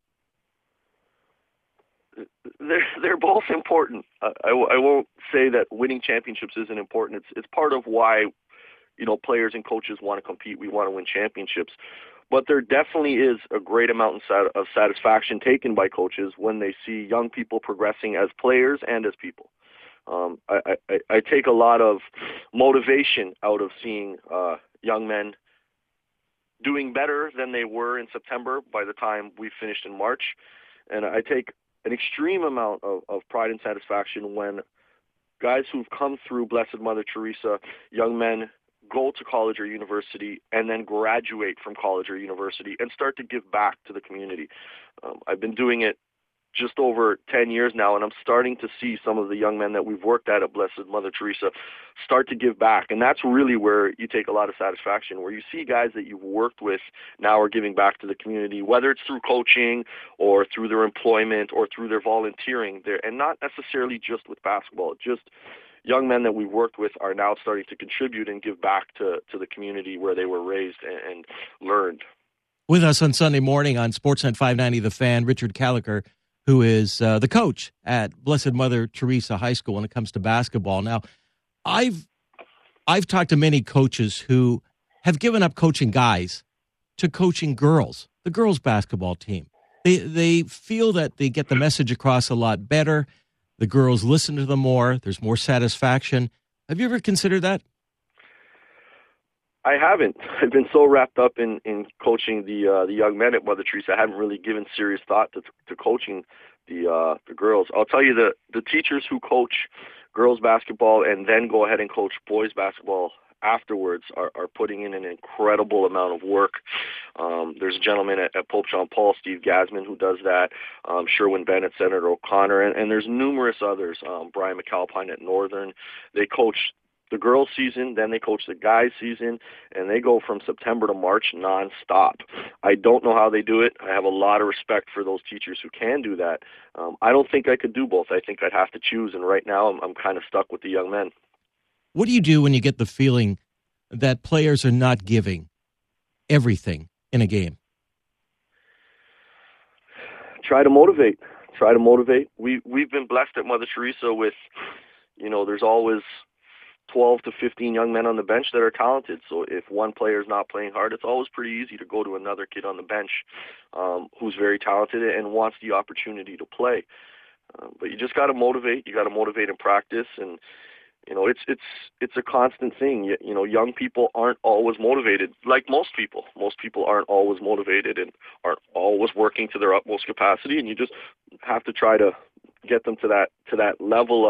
They're both important. I won't say that winning championships isn't important. It's part of why, players and coaches want to compete. We want to win championships. But there definitely is a great amount of satisfaction taken by coaches when they see young people progressing as players and as people. I take a lot of motivation out of seeing young men doing better than they were in September by the time we finished in March. And I take an extreme amount of pride and satisfaction when guys who've come through Blessed Mother Teresa, young men, go to college or university and then graduate from college or university and start to give back to the community. I've been doing it just over 10 years now, and I'm starting to see some of the young men that we've worked at Blessed Mother Teresa start to give back. And that's really where you take a lot of satisfaction, where you see guys that you've worked with now are giving back to the community, whether it's through coaching or through their employment or through their volunteering there, and not necessarily just with basketball. Just young men that we've worked with are now starting to contribute and give back to the community where they were raised and learned. With us on Sunday morning on Sportsnet 590 The Fan, Richard Caliker, who is the coach at Blessed Mother Teresa High School when it comes to basketball. Now, I've talked to many coaches who have given up coaching guys to coaching girls, the girls' basketball team. They feel that they get the message across a lot better. The girls listen to them more. There's more satisfaction. Have you ever considered that? I haven't. I've been so wrapped up in coaching the young men at Mother Teresa. I haven't really given serious thought to coaching the girls. I'll tell you, the teachers who coach girls basketball and then go ahead and coach boys basketball afterwards are putting in an incredible amount of work. There's a gentleman at Pope Jean Paul, Steve Gasman, who does that. Sherwin Bennett, Senator O'Connor, and there's numerous others. Brian McAlpine at Northern. They coach the girls' season, then they coach the guys' season, and they go from September to March nonstop. I don't know how they do it. I have a lot of respect for those teachers who can do that. I don't think I could do both. I think I'd have to choose, and right now I'm kind of stuck with the young men. What do you do when you get the feeling that players are not giving everything in a game? Try to motivate. We've been blessed at Mother Teresa with, there's always 12 to 15 young men on the bench that are talented. So if one player is not playing hard, it's always pretty easy to go to another kid on the bench who's very talented and wants the opportunity to play. But you just got to motivate. You got to motivate in practice, and it's a constant thing. Young people aren't always motivated. Like most people aren't always motivated and aren't always working to their utmost capacity. And you just have to try to get them to that level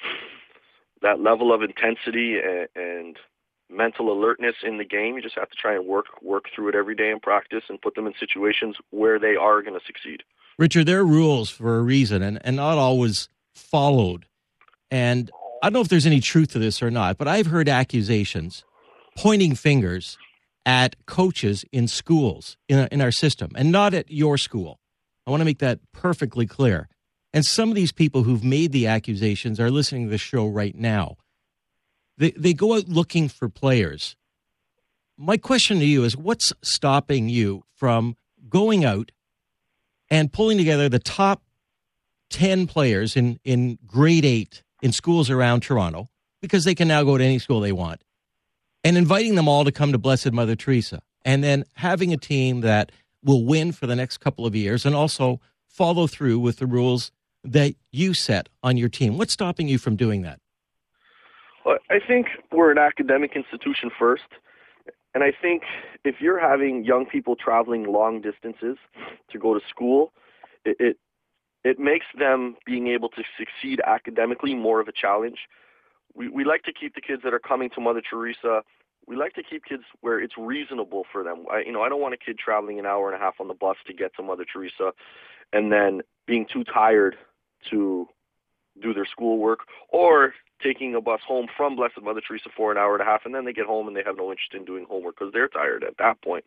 of intensity and mental alertness in the game. You just have to try and work through it every day in practice and put them in situations where they are going to succeed. Richard, there are rules for a reason and not always followed. And I don't know if there's any truth to this or not, but I've heard accusations pointing fingers at coaches in schools in our system and not at your school. I want to make that perfectly clear. And some of these people who've made the accusations are listening to the show right now. They go out looking for players. My question to you is, what's stopping you from going out and pulling together the top 10 players in grade 8 in schools around Toronto, because they can now go to any school they want, and inviting them all to come to Blessed Mother Teresa, and then having a team that will win for the next couple of years and also follow through with the rules that you set on your team? What's stopping you from doing that? Well, I think we're an academic institution first, and I think if you're having young people traveling long distances to go to school, it makes them being able to succeed academically more of a challenge. We like to keep the kids that are coming to Mother Teresa we like to keep kids where it's reasonable for them. I don't want a kid traveling an hour and a half on the bus to get to Mother Teresa and then being too tired to do their schoolwork, or taking a bus home from Blessed Mother Teresa for an hour and a half, and then they get home and they have no interest in doing homework because they're tired at that point.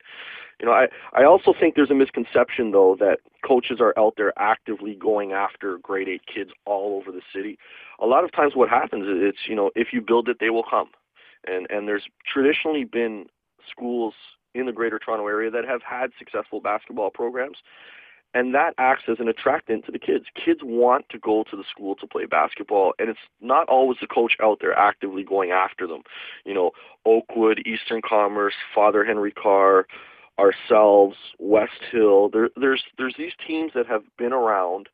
I also think there's a misconception, though, that coaches are out there actively going after grade 8 kids all over the city. A lot of times what happens is it's, if you build it, they will come. And there's traditionally been schools in the Greater Toronto area that have had successful basketball programs, and that acts as an attractant to the kids. Kids want to go to the school to play basketball, and it's not always the coach out there actively going after them. Oakwood, Eastern Commerce, Father Henry Carr, ourselves, West Hill. There's these teams that have been around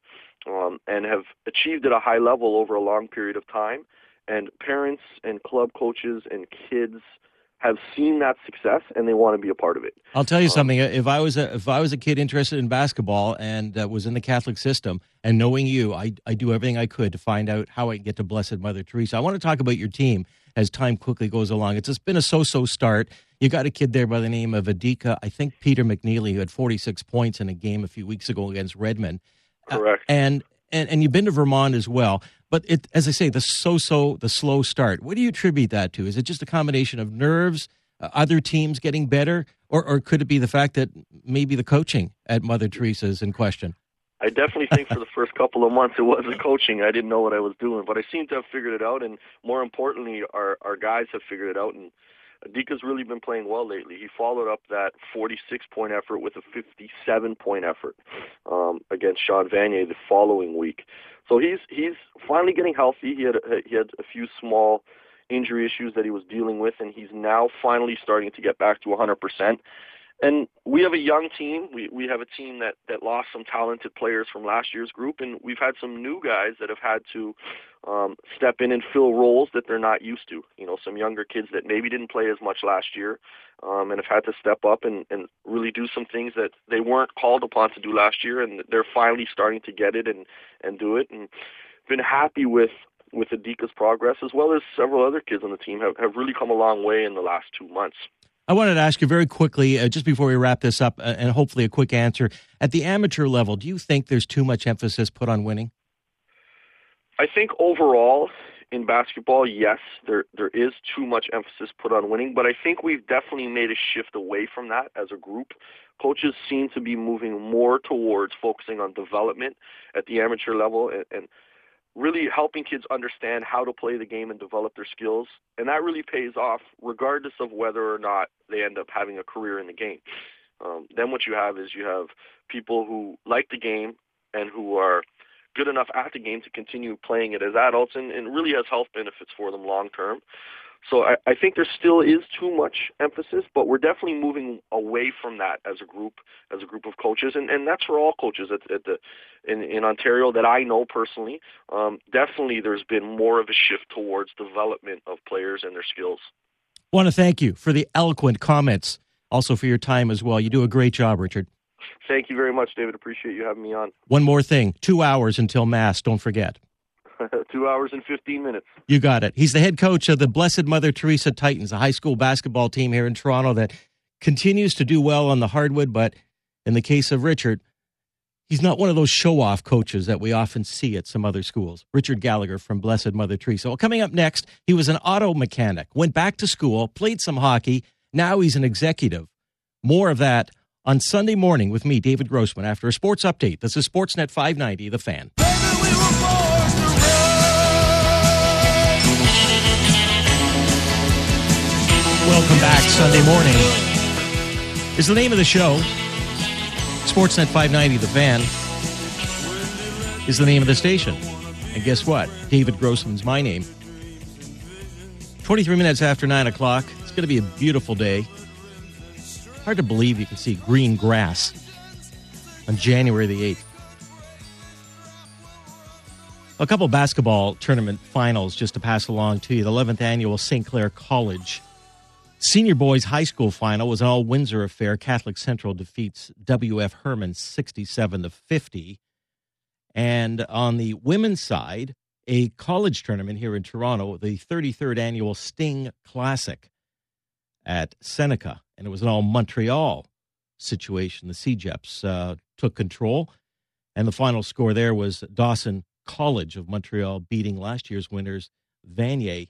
and have achieved at a high level over a long period of time, and parents and club coaches and kids have seen that success, and they want to be a part of it. I'll tell you something. If I was a kid interested in basketball and was in the Catholic system, and knowing you, I do everything I could to find out how I can get to Blessed Mother Teresa. I want to talk about your team as time quickly goes along. It's just been a so-so start. You got a kid there by the name of Adika, I think Peter McNeely, who had 46 points in a game a few weeks ago against Redmond. Correct. And you've been to Vermont as well. But as I say, the slow start. What do you attribute that to? Is it just a combination of nerves, other teams getting better, or could it be the fact that maybe the coaching at Mother Teresa is in question? I definitely think for the first couple of months it was the coaching. I didn't know what I was doing, but I seem to have figured it out, and more importantly, our guys have figured it out, and Adika's really been playing well lately. He followed up that 46-point effort with a 57-point effort against Sean Vanier the following week. So he's finally getting healthy. He had a few small injury issues that he was dealing with, and he's now finally starting to get back to 100%. And we have a young team. We have a team that lost some talented players from last year's group, and we've had some new guys that have had to step in and fill roles that they're not used to. Some younger kids that maybe didn't play as much last year and have had to step up and really do some things that they weren't called upon to do last year, and they're finally starting to get it and do it. And been happy with Adika's progress, as well as several other kids on the team have really come a long way in the last 2 months. I wanted to ask you very quickly, just before we wrap this up, and hopefully a quick answer. At the amateur level, do you think there's too much emphasis put on winning? I think overall in basketball, yes, there is too much emphasis put on winning, but I think we've definitely made a shift away from that as a group. Coaches seem to be moving more towards focusing on development at the amateur level and really helping kids understand how to play the game and develop their skills. And that really pays off regardless of whether or not they end up having a career in the game. Then what you have is you have people who like the game and who are good enough at the game to continue playing it as adults and really has health benefits for them long term. So I think there still is too much emphasis, but we're definitely moving away from that as a group of coaches, and that's for all coaches in Ontario that I know personally. Definitely there's been more of a shift towards development of players and their skills. I want to thank you for the eloquent comments, also for your time as well. You do a great job, Richard. Thank you very much, David. Appreciate you having me on. One more thing, 2 hours until Mass, don't forget. 2 hours and 15 minutes. You got it. He's the head coach of the Blessed Mother Teresa Titans, a high school basketball team here in Toronto that continues to do well on the hardwood, but in the case of Richard, he's not one of those show-off coaches that we often see at some other schools. Richard Gallagher from Blessed Mother Teresa. Well, coming up next, he was an auto mechanic, went back to school, played some hockey. Now he's an executive. More of that on Sunday morning with me, David Grossman, after a sports update. This is Sportsnet 590, The Fan. Welcome back. Sunday morning is the name of the show. Sportsnet 590, The Fan, is the name of the station. And guess what? David Grossman's my name. 23 minutes after 9 o'clock. It's going to be a beautiful day. Hard to believe you can see green grass on January the 8th. A couple basketball tournament finals just to pass along to you. The 11th annual St. Clair College Senior Boys High School Final was an all-Windsor affair. Catholic Central defeats W.F. Herman 67-50. And on the women's side, a college tournament here in Toronto, the 33rd annual Sting Classic. at Seneca, and it was an all Montreal situation. The CEGEPs took control, and the final score there was Dawson College of Montreal beating last year's winners, Vanier,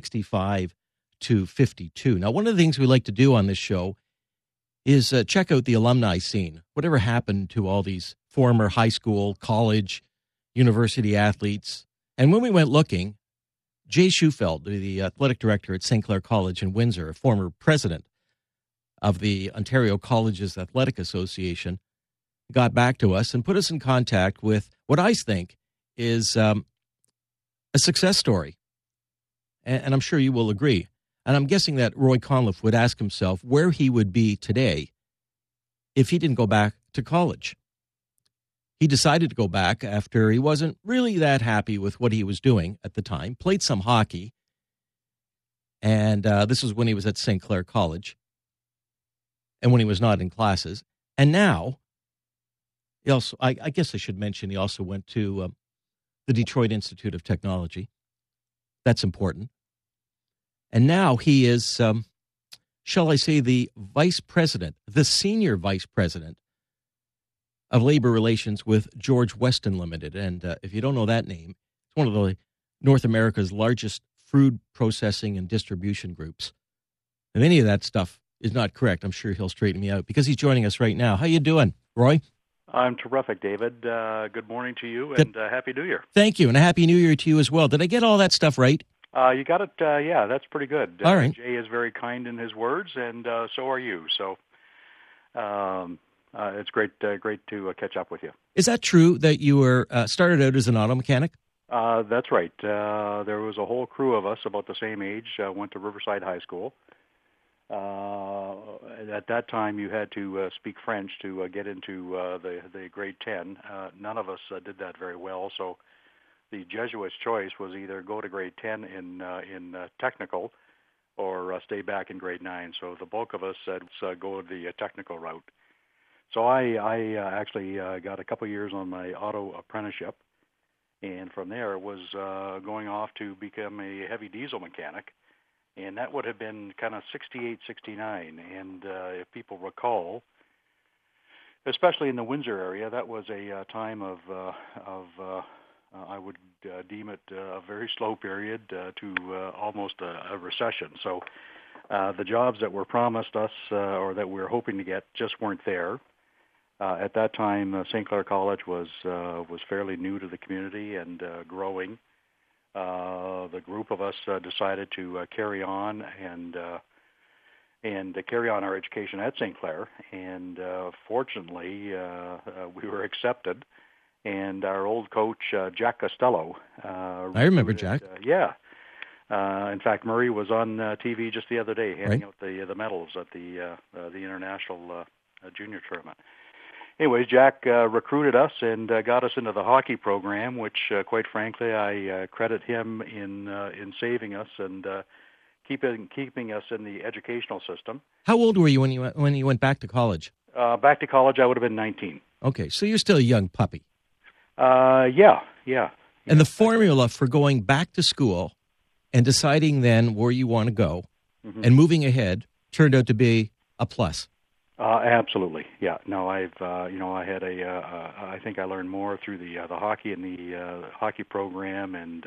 65-52. Now, one of the things we like to do on this show is check out the alumni scene. Whatever happened to all these former high school, college, university athletes. And when we went looking, Jay Schufeld, the athletic director at St. Clair College in Windsor, a former president of the Ontario Colleges Athletic Association, got back to us and put us in contact with what I think is a success story. And I'm sure you will agree. And I'm guessing that Roy Conliff would ask himself where he would be today if he didn't go back to college. He decided to go back after he wasn't really that happy with what he was doing at the time, played some hockey, and this was when he was at St. Clair College and when he was not in classes. And now, he also, I guess I should mention, he also went to the Detroit Institute of Technology. That's important. And now he is, shall I say, the vice president, the senior vice president of labor relations with George Weston Limited. And if you don't know that name, it's one of the North America's largest food processing and distribution groups. If any of that stuff is not correct, I'm sure he'll straighten me out because he's joining us right now. How you doing, Roy? I'm terrific, David. Good morning to you, and Happy New Year. Thank you, and a Happy New Year to you as well. Did I get all that stuff right? You got it. Yeah, that's pretty good. All right. Jay is very kind in his words, and so are you. So it's great to catch up with you. Is that true that you were started out as an auto mechanic? That's right. There was a whole crew of us about the same age. Went to Riverside High School. At that time, you had to speak French to get into the grade 10. None of us did that very well, so the Jesuits' choice was either go to grade 10 in technical or stay back in grade 9. So the bulk of us said go the technical route. So I actually got a couple years on my auto apprenticeship, and from there was going off to become a heavy diesel mechanic. And that would have been kind of 68, 69. And if people recall, especially in the Windsor area, that was a time of I would deem it a very slow period to almost a recession. So the jobs that were promised us or that we were hoping to get just weren't there. At that time, St. Clair College was fairly new to the community and growing. The group of us decided to carry on and carry on our education at St. Clair, and fortunately, we were accepted. And our old coach, Jack Costello. I remember Jack. Yeah. In fact, Murray was on TV just the other day handing out the medals at the international junior tournament. Anyways, Jack recruited us and got us into the hockey program, which, quite frankly, I credit him in saving us and keeping us in the educational system. How old were you when you went back to college? Back to college, I would have been 19. Okay, so you're still a young puppy. Yeah. And the formula for going back to school and deciding then where you want to go and moving ahead turned out to be a plus. Absolutely, yeah. No, I had I think I learned more through the hockey and the hockey program, and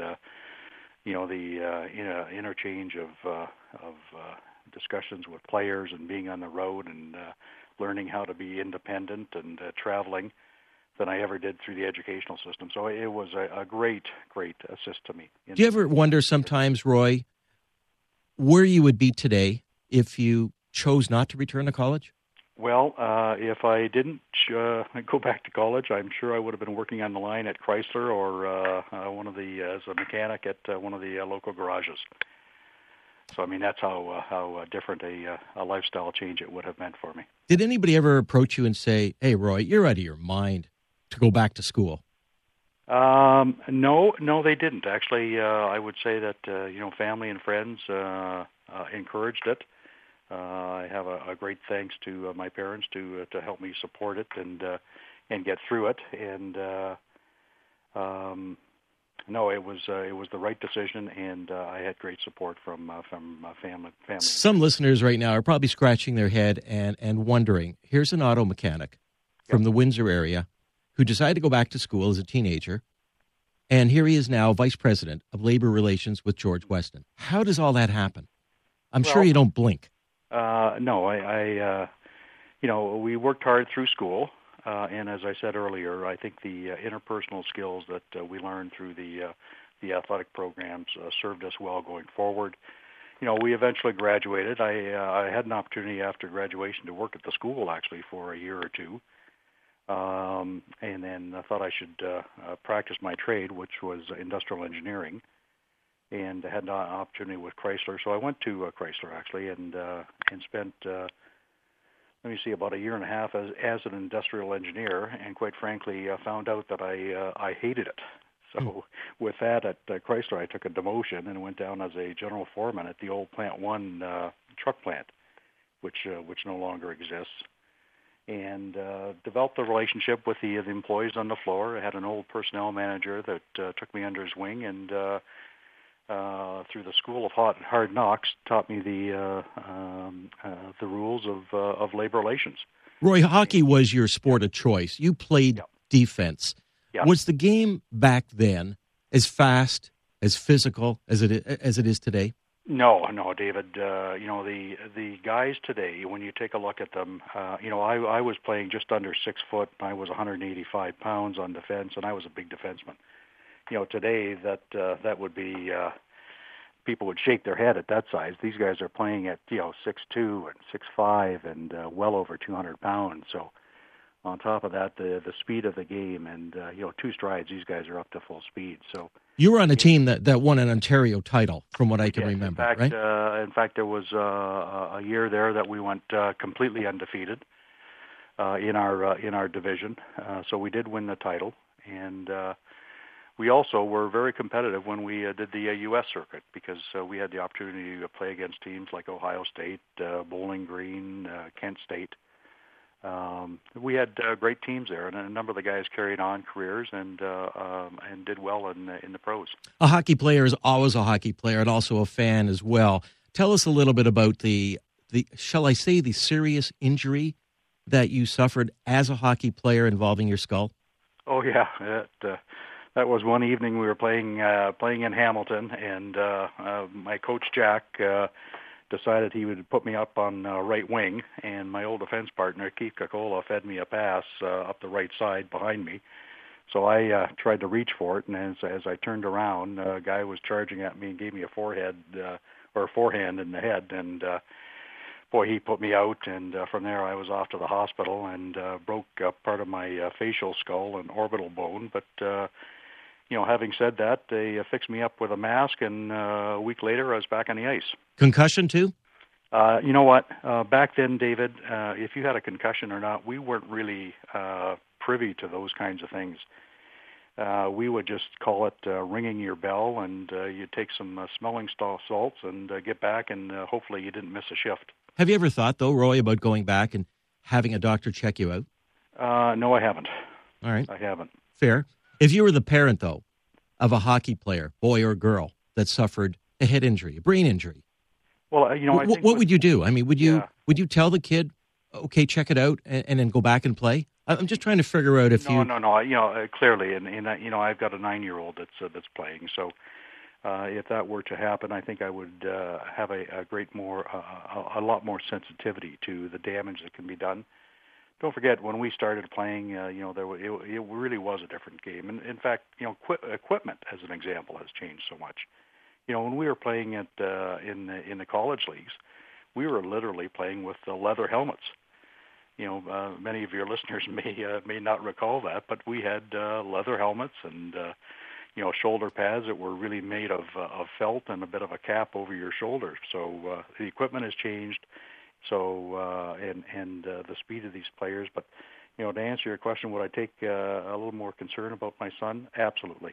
the interchange of discussions with players and being on the road and learning how to be independent and traveling than I ever did through the educational system. So it was a great assist to me. Do you ever wonder sometimes, Roy, where you would be today if you chose not to return to college? Well, if I didn't go back to college, I'm sure I would have been working on the line at Chrysler or as a mechanic at one of the local garages. So, I mean, that's how different a lifestyle change it would have meant for me. Did anybody ever approach you and say, "Hey, Roy, you're out of your mind to go back to school"? No, they didn't. Actually, I would say that family and friends encouraged it. I have a great thanks to my parents to help me support it and get through it. And No, it was the right decision, and I had great support from family. Some listeners right now are probably scratching their head and wondering, here's an auto mechanic from the Windsor area who decided to go back to school as a teenager, and here he is now vice president of labor relations with George Weston. How does all that happen? I'm sure you don't blink. No, I we worked hard through school. And as I said earlier, I think the interpersonal skills that we learned through the athletic programs served us well going forward. We eventually graduated. I had an opportunity after graduation to work at the school actually for a year or two, and then I thought I should practice my trade, which was industrial engineering, and I had an opportunity with Chrysler. So I went to Chrysler actually and spent. About a year and a half as an industrial engineer, and quite frankly, found out that I hated it. So with that, at Chrysler, I took a demotion and went down as a general foreman at the old Plant 1 truck plant, which no longer exists, and developed a relationship with the employees on the floor. I had an old personnel manager that took me under his wing, and through the School of Hard Knocks, taught me the rules of labor relations. Roy, hockey was your sport of choice. You played defense. Yep. Was the game back then as fast, as physical as it is today? No, David. The guys today, when you take a look at them, I was playing just under 6 foot. I was 185 pounds on defense, and I was a big defenseman. Today that would be people would shake their head at that size. These guys are playing at 6'2" and 6'5" and well over 200 pounds. So on top of that, the speed of the game and 2 strides, these guys are up to full speed. So you were on a team that won an Ontario title, from what I can remember. In fact, right? In fact, there was a year there that we went completely undefeated in our division. So we did win the title, and we also were very competitive when we did the U.S. circuit, because we had the opportunity to play against teams like Ohio State, Bowling Green, Kent State. We had great teams there, and a number of the guys carried on careers and did well in the pros. A hockey player is always a hockey player, and also a fan as well. Tell us a little bit about the shall I say, the serious injury that you suffered as a hockey player involving your skull? Oh yeah, that was one evening we were playing in Hamilton, and my coach Jack decided he would put me up on right wing, and my old defense partner Keith Kakola fed me a pass up the right side behind me. So I tried to reach for it, and as I turned around, a guy was charging at me and gave me a forehand in the head, and boy, he put me out, and from there I was off to the hospital and broke part of my facial skull and orbital bone, but having said that, they fixed me up with a mask, and a week later I was back on the ice. Concussion too? You know what? Back then, David, if you had a concussion or not, we weren't really privy to those kinds of things. We would just call it ringing your bell, and you'd take some smelling salts and get back, and hopefully you didn't miss a shift. Have you ever thought, though, Roy, about going back and having a doctor check you out? No, I haven't. All right. I haven't. Fair. If you were the parent, though, of a hockey player, boy or girl, that suffered a head injury, a brain injury, well, I think what would you do? I mean, would you tell the kid, okay, check it out, and then go back and play? I'm just trying to figure out if No. Clearly, and I've got a 9-year-old that's playing. So if that were to happen, I think I would have a lot more sensitivity to the damage that can be done. Don't forget, when we started playing, it really was a different game. And in fact, equipment, as an example, has changed so much. When we were playing in the college leagues, we were literally playing with leather helmets. Many of your listeners may not recall that, but we had leather helmets and shoulder pads that were really made of felt and a bit of a cap over your shoulder. So the equipment has changed. So and the speed of these players, but to answer your question, would I take a little more concern about my son? Absolutely.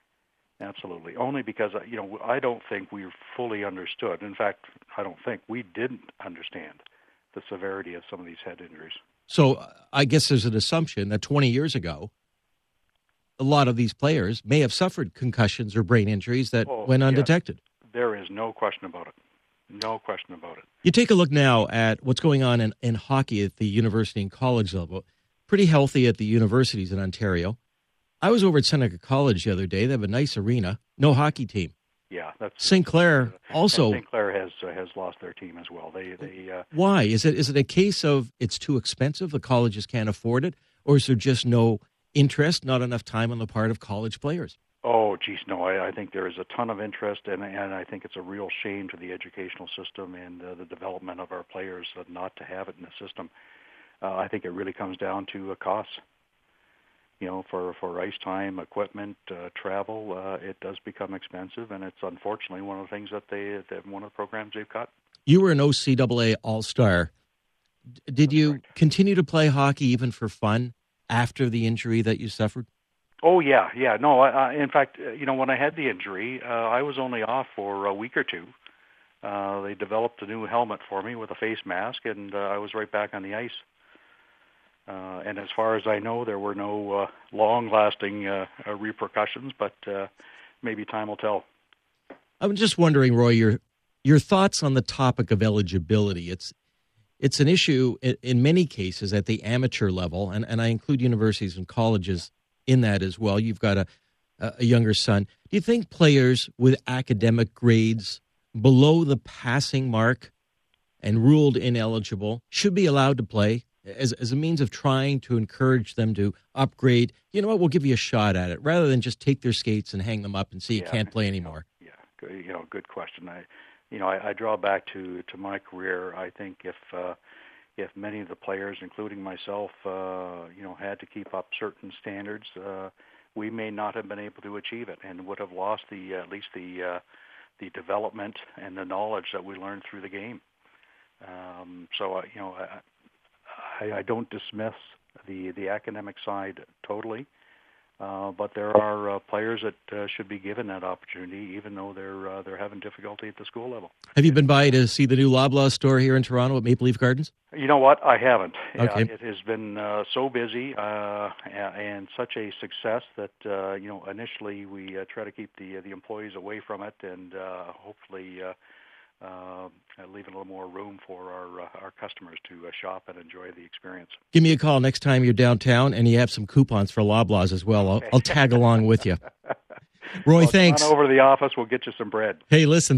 Only because I don't think we fully understood. In fact, I don't think we didn't understand the severity of some of these head injuries. So I guess there's an assumption that 20 years ago, a lot of these players may have suffered concussions or brain injuries that went yes. undetected. There is no question about it. No question about it. You take a look now at what's going on in hockey at the university and college level. Pretty healthy at the universities in Ontario. I was over at Seneca College the other day. They have a nice arena, no hockey team. Yeah, that's St. Clair also. St. Clair has lost their team as well. They Why is it a case of it's too expensive? The colleges can't afford it, or is there just no interest, not enough time on the part of college players? Oh, geez, no. I think there is a ton of interest, and I think it's a real shame to the educational system and the development of our players not to have it in the system. I think it really comes down to costs. You know, for ice time, equipment, travel, it does become expensive, and it's unfortunately one of the things that one of the programs they've cut. You were an OCAA All-Star. Did you continue to play hockey even for fun after the injury that you suffered? Oh, yeah. No, in fact, when I had the injury, I was only off for a week or two. They developed a new helmet for me with a face mask, and I was right back on the ice. And as far as I know, there were no long-lasting repercussions, but maybe time will tell. I'm just wondering, Roy, your thoughts on the topic of eligibility. It's an issue in many cases at the amateur level, and I include universities and colleges in that as well. You've got a younger son. Do you think players with academic grades below the passing mark and ruled ineligible should be allowed to play as a means of trying to encourage them to upgrade? You know what, we'll give you a shot at it, rather than just take their skates and hang them up and say you can't play anymore. Yeah, good question. I draw back to my career. I think if many of the players, including myself, had to keep up certain standards, we may not have been able to achieve it, and would have lost at least the development and the knowledge that we learned through the game. I don't dismiss the academic side totally, but there are players that should be given that opportunity, even though they're having difficulty at the school level. Have you been by to see the new Loblaw store here in Toronto at Maple Leaf Gardens? You know what? I haven't. Okay. It has been so busy and such a success that initially we try to keep the employees away from it, and hopefully leave a little more room for our customers to shop and enjoy the experience. Give me a call next time you're downtown and you have some coupons for Loblaws as well. Okay. I'll tag along with you. Roy, thanks. Come on over to the office. We'll get you some bread. Hey, listen,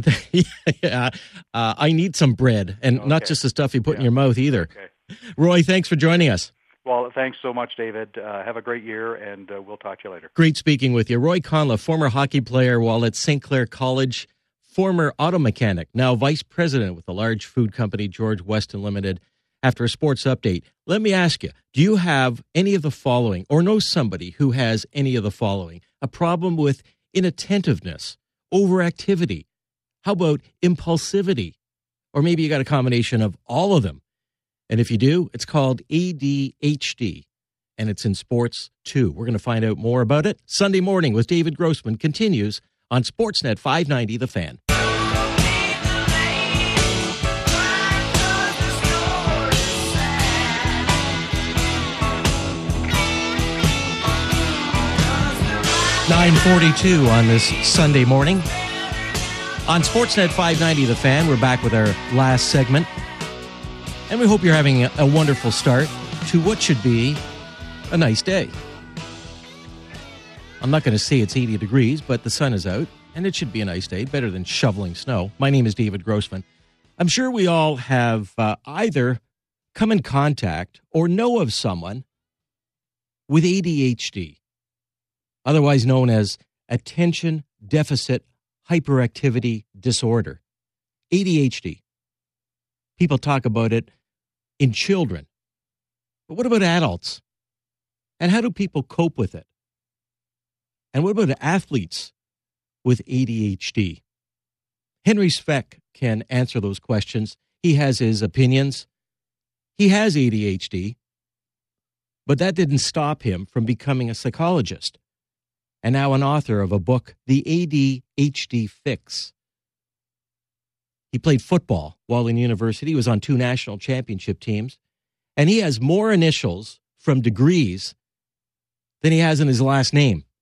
I need some bread, and not just the stuff you put in your mouth either. Okay. Roy, thanks for joining us. Well, thanks so much, David. Have a great year, and we'll talk to you later. Great speaking with you. Roy Conliffe, former hockey player while at St. Clair College, former auto mechanic, now vice president with the large food company George Weston Limited. After a sports update, let me ask you, do you have any of the following, or know somebody who has any of the following? A problem with inattentiveness, overactivity? How about impulsivity? Or maybe you got a combination of all of them. And if you do, it's called ADHD, and it's in sports too. We're going to find out more about it. Sunday Morning with David Grossman continues on Sportsnet 590, The Fan. .42 on this Sunday morning. On Sportsnet 590, The Fan, we're back with our last segment. And we hope you're having a wonderful start to what should be a nice day. I'm not going to say it's 80 degrees, but the sun is out, and it should be a nice day, better than shoveling snow. My name is David Grossman. I'm sure we all have either come in contact or know of someone with ADHD, otherwise known as Attention Deficit Hyperactivity Disorder, ADHD. People talk about it in children. But what about adults? And how do people cope with it? And what about athletes with ADHD? Henry Speck can answer those questions. He has his opinions. He has ADHD, but that didn't stop him from becoming a psychologist and now an author of a book, The ADHD Fix. He played football while in university. He was on 2 national championship teams, and he has more initials from degrees than he has in his last name.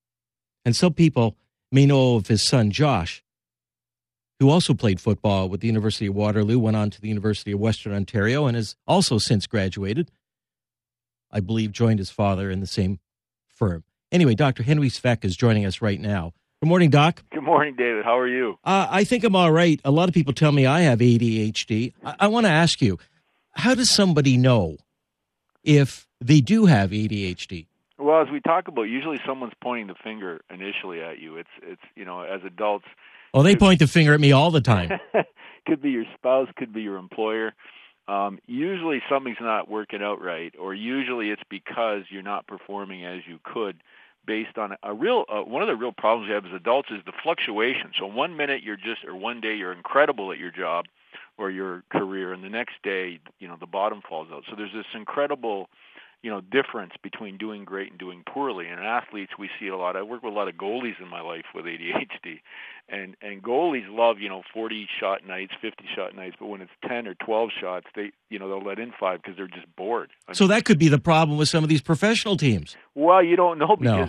And some people may know of his son, Josh, who also played football with the University of Waterloo, went on to the University of Western Ontario, and has also since graduated. I believe joined his father in the same firm. Anyway, Dr. Henry Svec is joining us right now. Good morning, Doc. Good morning, David. How are you? I think I'm all right. A lot of people tell me I have ADHD. I want to ask you, how does somebody know if they do have ADHD? Well, as we talk about, usually someone's pointing the finger initially at you. It's as adults. Oh, they point the finger at me all the time. Could be your spouse, could be your employer. Usually something's not working out right, or usually it's because you're not performing as you could. Based on one of the real problems we have as adults is the fluctuation. So one day you're incredible at your job or your career, and the next day, the bottom falls out. So there's this incredible, difference between doing great and doing poorly. And in athletes, we see it a lot. I work with a lot of goalies in my life with ADHD, and goalies love 40 shot nights, 50 shot nights, but when it's 10 or 12 shots, they'll let in 5 because they're just bored. So that could be the problem with some of these professional teams. Well, you don't know because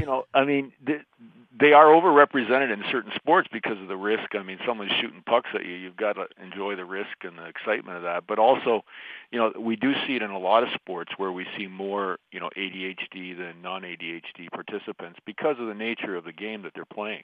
they are overrepresented in certain sports because of the risk. I mean, someone's shooting pucks at you. You've got to enjoy the risk and the excitement of that. But also, we do see it in a lot of sports where we see more, ADHD than non-ADHD participants because of the nature of the game that they're playing.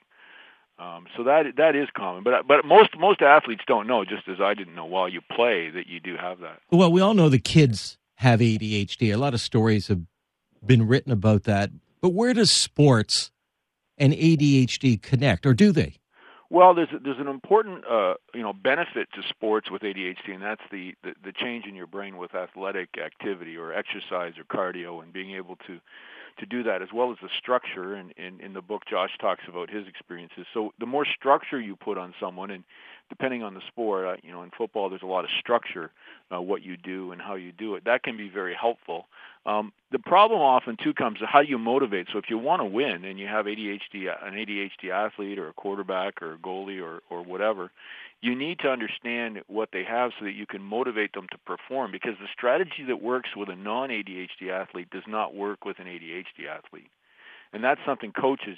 So that is common. But most athletes don't know, just as I didn't know while you play, that you do have that. Well, we all know the kids have ADHD. A lot of stories have been written about that. But where does sports and ADHD connect, or do they? Well, there's an important benefit to sports with ADHD, and that's the change in your brain with athletic activity or exercise or cardio, and being able to do that, as well as the structure. And in the book, Josh talks about his experiences. So the more structure you put on someone, and depending on the sport, in football there's a lot of structure, what you do and how you do it. That can be very helpful. The problem often, too, comes to how you motivate. So if you want to win and you have an ADHD athlete or a quarterback or a goalie or whatever, you need to understand what they have so that you can motivate them to perform, because the strategy that works with a non-ADHD athlete does not work with an ADHD athlete. And that's something coaches,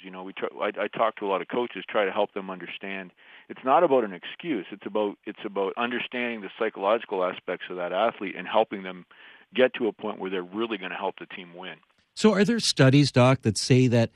I talk to a lot of coaches, try to help them understand. It's not about an excuse. It's about understanding the psychological aspects of that athlete and helping them get to a point where they're really going to help the team win. So are there studies, Doc, that say that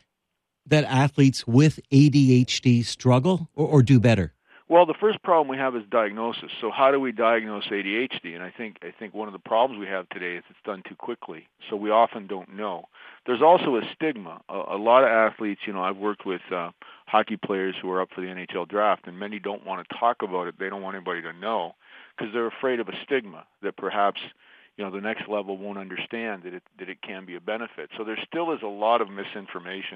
athletes with ADHD struggle or do better? Well, the first problem we have is diagnosis. So how do we diagnose ADHD? And I think one of the problems we have today is it's done too quickly. So we often don't know. There's also a stigma. A lot of athletes, I've worked with hockey players who are up for the NHL draft, and many don't want to talk about it. They don't want anybody to know because they're afraid of a stigma that perhaps the next level won't understand that it can be a benefit. So there still is a lot of misinformation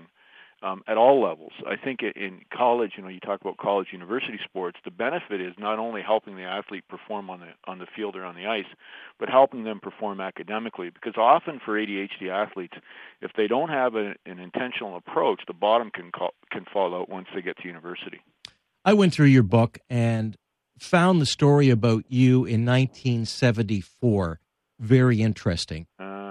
at all levels. I think in college, you talk about college university sports, the benefit is not only helping the athlete perform on the field or on the ice, but helping them perform academically. Because often for ADHD athletes, if they don't have an intentional approach, the bottom can fall out once they get to university. I went through your book and found the story about you in 1974 very interesting.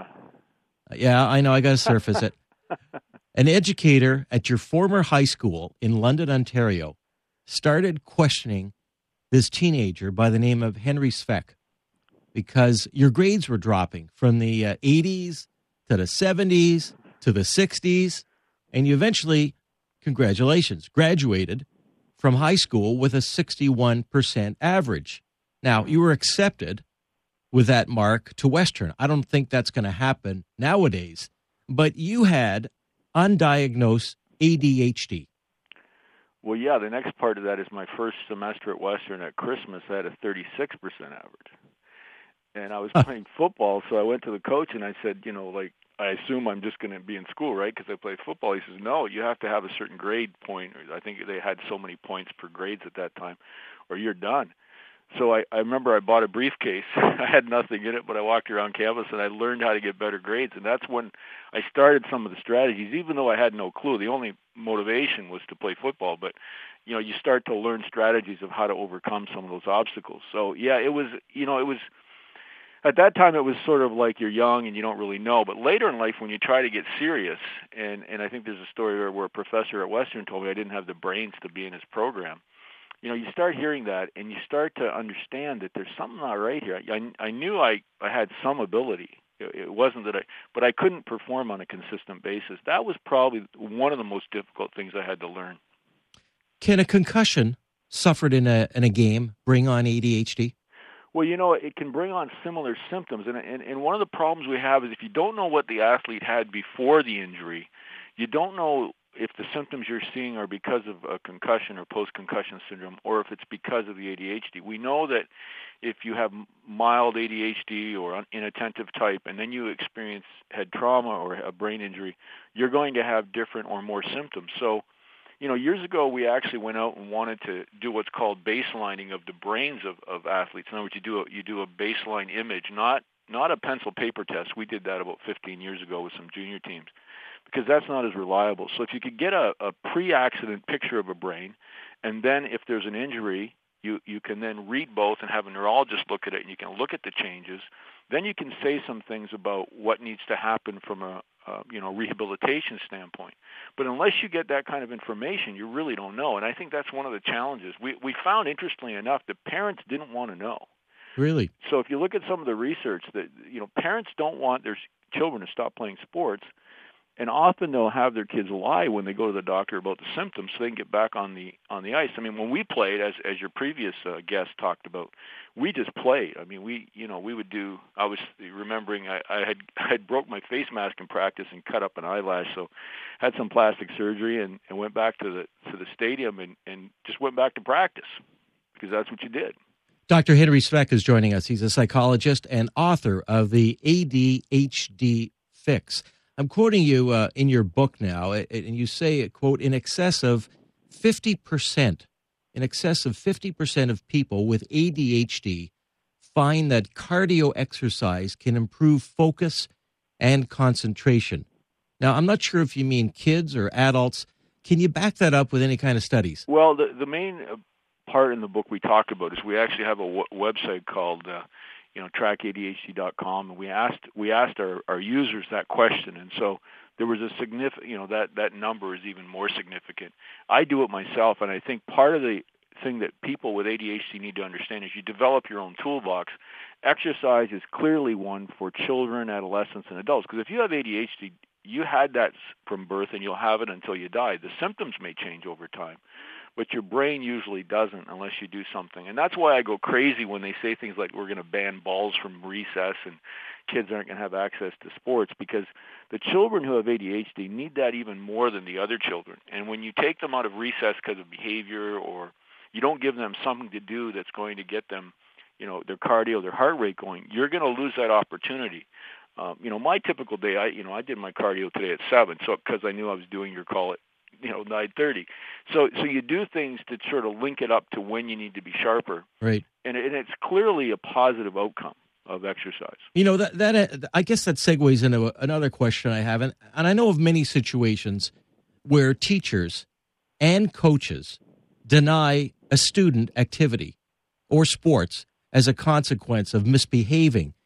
Yeah, I know. I got to surface it. An educator at your former high school in London, Ontario, started questioning this teenager by the name of Henry Svec because your grades were dropping from the 80s to the 70s to the 60s, and you eventually, congratulations, graduated from high school with a 61% average. Now, you were accepted with that mark to Western. I don't think that's going to happen nowadays, but you had undiagnosed ADHD. Well, yeah, the next part of that is my first semester at Western at Christmas, I had a 36% average. And I was playing football, so I went to the coach and I said, I assume I'm just going to be in school, right, because I play football. He says, no, you have to have a certain grade point. I think they had so many points per grades at that time, or you're done. So I remember I bought a briefcase. I had nothing in it, but I walked around campus and I learned how to get better grades. And that's when I started some of the strategies, even though I had no clue. The only motivation was to play football. But, you start to learn strategies of how to overcome some of those obstacles. So, yeah, it was at that time it was sort of like you're young and you don't really know. But later in life, when you try to get serious, and I think there's a story where a professor at Western told me I didn't have the brains to be in his program. You know, you start hearing that, and you start to understand that there's something not right here. I knew I had some ability. It wasn't that but I couldn't perform on a consistent basis. That was probably one of the most difficult things I had to learn. Can a concussion suffered in a game bring on ADHD? Well, you know, it can bring on similar symptoms. And one of the problems we have is if you don't know what the athlete had before the injury, you don't know if the symptoms you're seeing are because of a concussion or post-concussion syndrome, or if it's because of the ADHD. We know that if you have mild ADHD or inattentive type, and then you experience head trauma or a brain injury, you're going to have different or more symptoms. So, you know, years ago we actually went out and wanted to do what's called baselining of the brains of athletes. In other words, you do a baseline image, not a pencil paper test. We did that about 15 years ago with some junior teams, because that's not as reliable. So if you could get a pre-accident picture of a brain, and then if there's an injury, you can then read both and have a neurologist look at it, and you can look at the changes. Then you can say some things about what needs to happen from a rehabilitation standpoint. But unless you get that kind of information, you really don't know. And I think that's one of the challenges. We found, interestingly enough, that parents didn't want to know. Really? So if you look at some of the research, that parents don't want their children to stop playing sports, and often they'll have their kids lie when they go to the doctor about the symptoms so they can get back on the ice. I mean, when we played, as your previous guest talked about, we just played. I mean, we would do. I was remembering I had broke my face mask in practice and cut up an eyelash, so had some plastic surgery and went back to the stadium and just went back to practice, because that's what you did. Dr. Henry Svec is joining us. He's a psychologist and author of the ADHD Fix. I'm quoting you in your book now, and you say, quote, in excess of 50% of people with ADHD find that cardio exercise can improve focus and concentration. Now, I'm not sure if you mean kids or adults. Can you back that up with any kind of studies? Well, the main part in the book we talk about is we actually have a website called trackadhd.com, and we asked our users that question, and so there was a significant, that number is even more significant. I do it myself, and I think part of the thing that people with ADHD need to understand is you develop your own toolbox. Exercise is clearly one for children, adolescents, and adults, because if you have ADHD, you had that from birth, and you'll have it until you die. The symptoms may change over time, but your brain usually doesn't unless you do something. And that's why I go crazy when they say things like we're going to ban balls from recess and kids aren't going to have access to sports, because the children who have ADHD need that even more than the other children. And when you take them out of recess because of behavior, or you don't give them something to do that's going to get them, their cardio, their heart rate going, you're going to lose that opportunity. My typical day, I did my cardio today at 7, so because I knew I was doing your call at 9:30. So you do things to sort of link it up to when you need to be sharper. Right. And it's clearly a positive outcome of exercise. That I guess that segues into another question I have, and I know of many situations where teachers and coaches deny a student activity or sports as a consequence of misbehaving,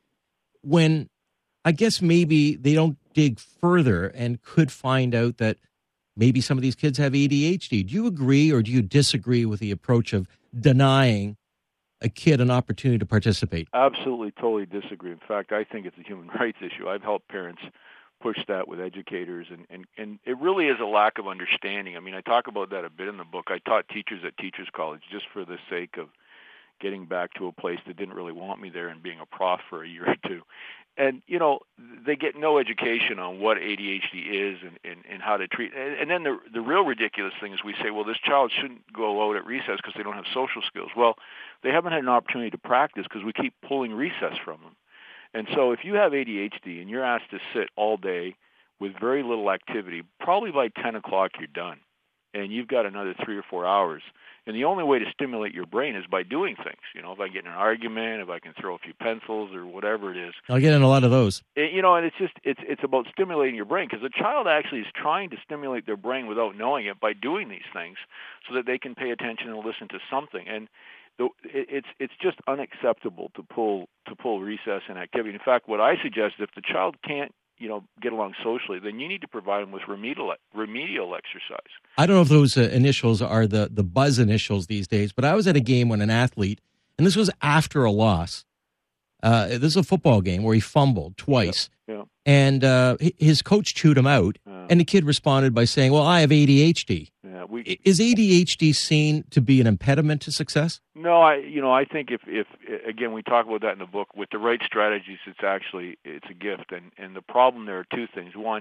when I guess maybe they don't dig further and could find out that maybe some of these kids have ADHD. Do you agree or do you disagree with the approach of denying a kid an opportunity to participate? Absolutely, totally disagree. In fact, I think it's a human rights issue. I've helped parents push that with educators, and it really is a lack of understanding. I mean, I talk about that a bit in the book. I taught teachers at Teachers College just for the sake of getting back to a place that didn't really want me there and being a prof for a year or two. And, they get no education on what ADHD is and how to treat it. And then the real ridiculous thing is we say, well, this child shouldn't go out at recess because they don't have social skills. Well, they haven't had an opportunity to practice because we keep pulling recess from them. And so if you have ADHD and you're asked to sit all day with very little activity, probably by 10 o'clock you're done. And you've got another 3 or 4 hours. And the only way to stimulate your brain is by doing things. If I get in an argument, if I can throw a few pencils or whatever it is. I'll get in a lot of those. And it's about stimulating your brain, because the child actually is trying to stimulate their brain without knowing it by doing these things so that they can pay attention and listen to something. And it's just unacceptable to pull recess in activity. In fact, what I suggest is if the child can't get along socially, then you need to provide them with remedial exercise. I don't know if those initials are the buzz initials these days, but I was at a game when an athlete, and this was after a loss. This is a football game where he fumbled twice, and his coach chewed him out, and the kid responded by saying, "Well, I have ADHD." Is ADHD seen to be an impediment to success? No, I think if again, we talk about that in the book, with the right strategies, it's a gift. And the problem, there are two things. One,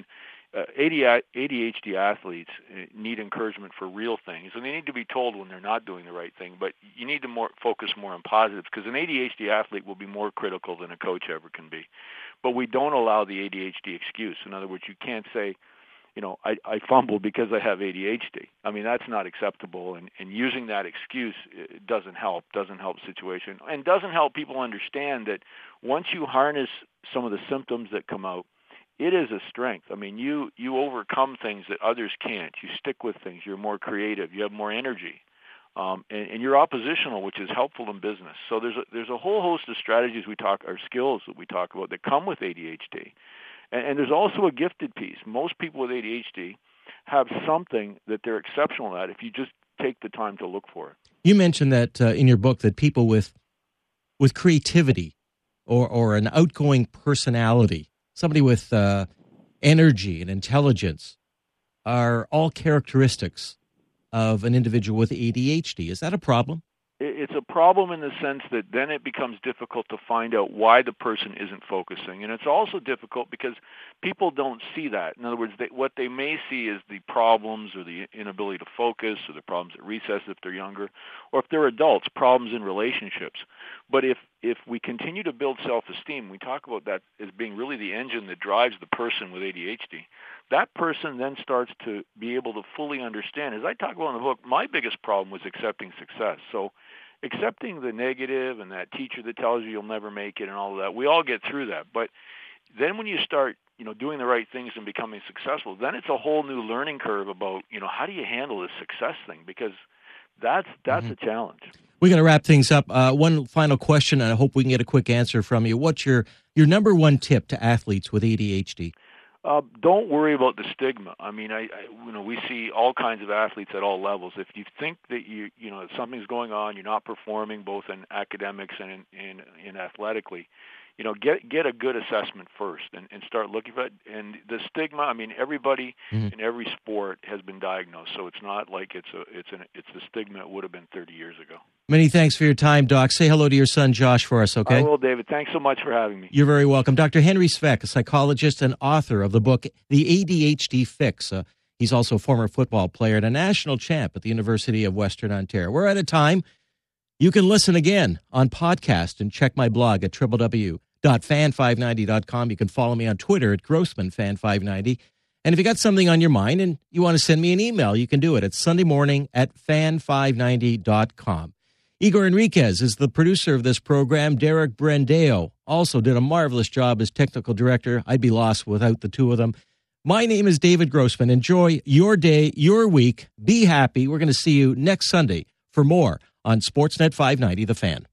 ADHD athletes need encouragement for real things, and they need to be told when they're not doing the right thing. But you need to focus more on positives, because an ADHD athlete will be more critical than a coach ever can be. But we don't allow the ADHD excuse. In other words, you can't say, I fumbled because I have ADHD. I mean, that's not acceptable, and using that excuse doesn't help the situation, and doesn't help people understand that once you harness some of the symptoms that come out, it is a strength. I mean, you overcome things that others can't. You stick with things. You're more creative. You have more energy, and you're oppositional, which is helpful in business. So there's a whole host of strategies or skills that we talk about that come with ADHD. And there's also a gifted piece. Most people with ADHD have something that they're exceptional at if you just take the time to look for it. You mentioned that in your book that people with creativity or an outgoing personality, somebody with energy and intelligence, are all characteristics of an individual with ADHD. Is that a problem? It's a problem in the sense that then it becomes difficult to find out why the person isn't focusing. And it's also difficult because people don't see that. In other words, what they may see is the problems or the inability to focus, or the problems at recess if they're younger, or if they're adults, problems in relationships. But if we continue to build self-esteem, we talk about that as being really the engine that drives the person with ADHD. That person then starts to be able to fully understand. As I talk about in the book, my biggest problem was accepting success. So accepting the negative and that teacher that tells you you'll never make it and all of that, we all get through that. But then when you start, doing the right things and becoming successful, then it's a whole new learning curve about, how do you handle this success thing? Because that's a challenge. We're going to wrap things up. One final question, and I hope we can get a quick answer from you. What's your number one tip to athletes with ADHD? Don't worry about the stigma. I mean, we see all kinds of athletes at all levels. If you think that something's going on, you're not performing both in academics and in athletically, get a good assessment first and start looking for it. And the stigma, I mean, everybody in every sport has been diagnosed, so it's not like it's the stigma it would have been 30 years ago. Many thanks for your time, Doc. Say hello to your son, Josh, for us, okay? I will, David. Thanks so much for having me. You're very welcome. Dr. Henry Svec, a psychologist and author of the book, The ADHD Fix. He's also a former football player and a national champ at the University of Western Ontario. We're at a time you can listen again on podcast and check my blog at www.fan590.com. You can follow me on Twitter at GrossmanFan590. And if you got something on your mind and you want to send me an email, you can do it. It's Sunday morning at fan590.com. Igor Enriquez is the producer of this program. Derek Brandeo also did a marvelous job as technical director. I'd be lost without the two of them. My name is David Grossman. Enjoy your day, your week. Be happy. We're going to see you next Sunday for more on Sportsnet 590, The Fan.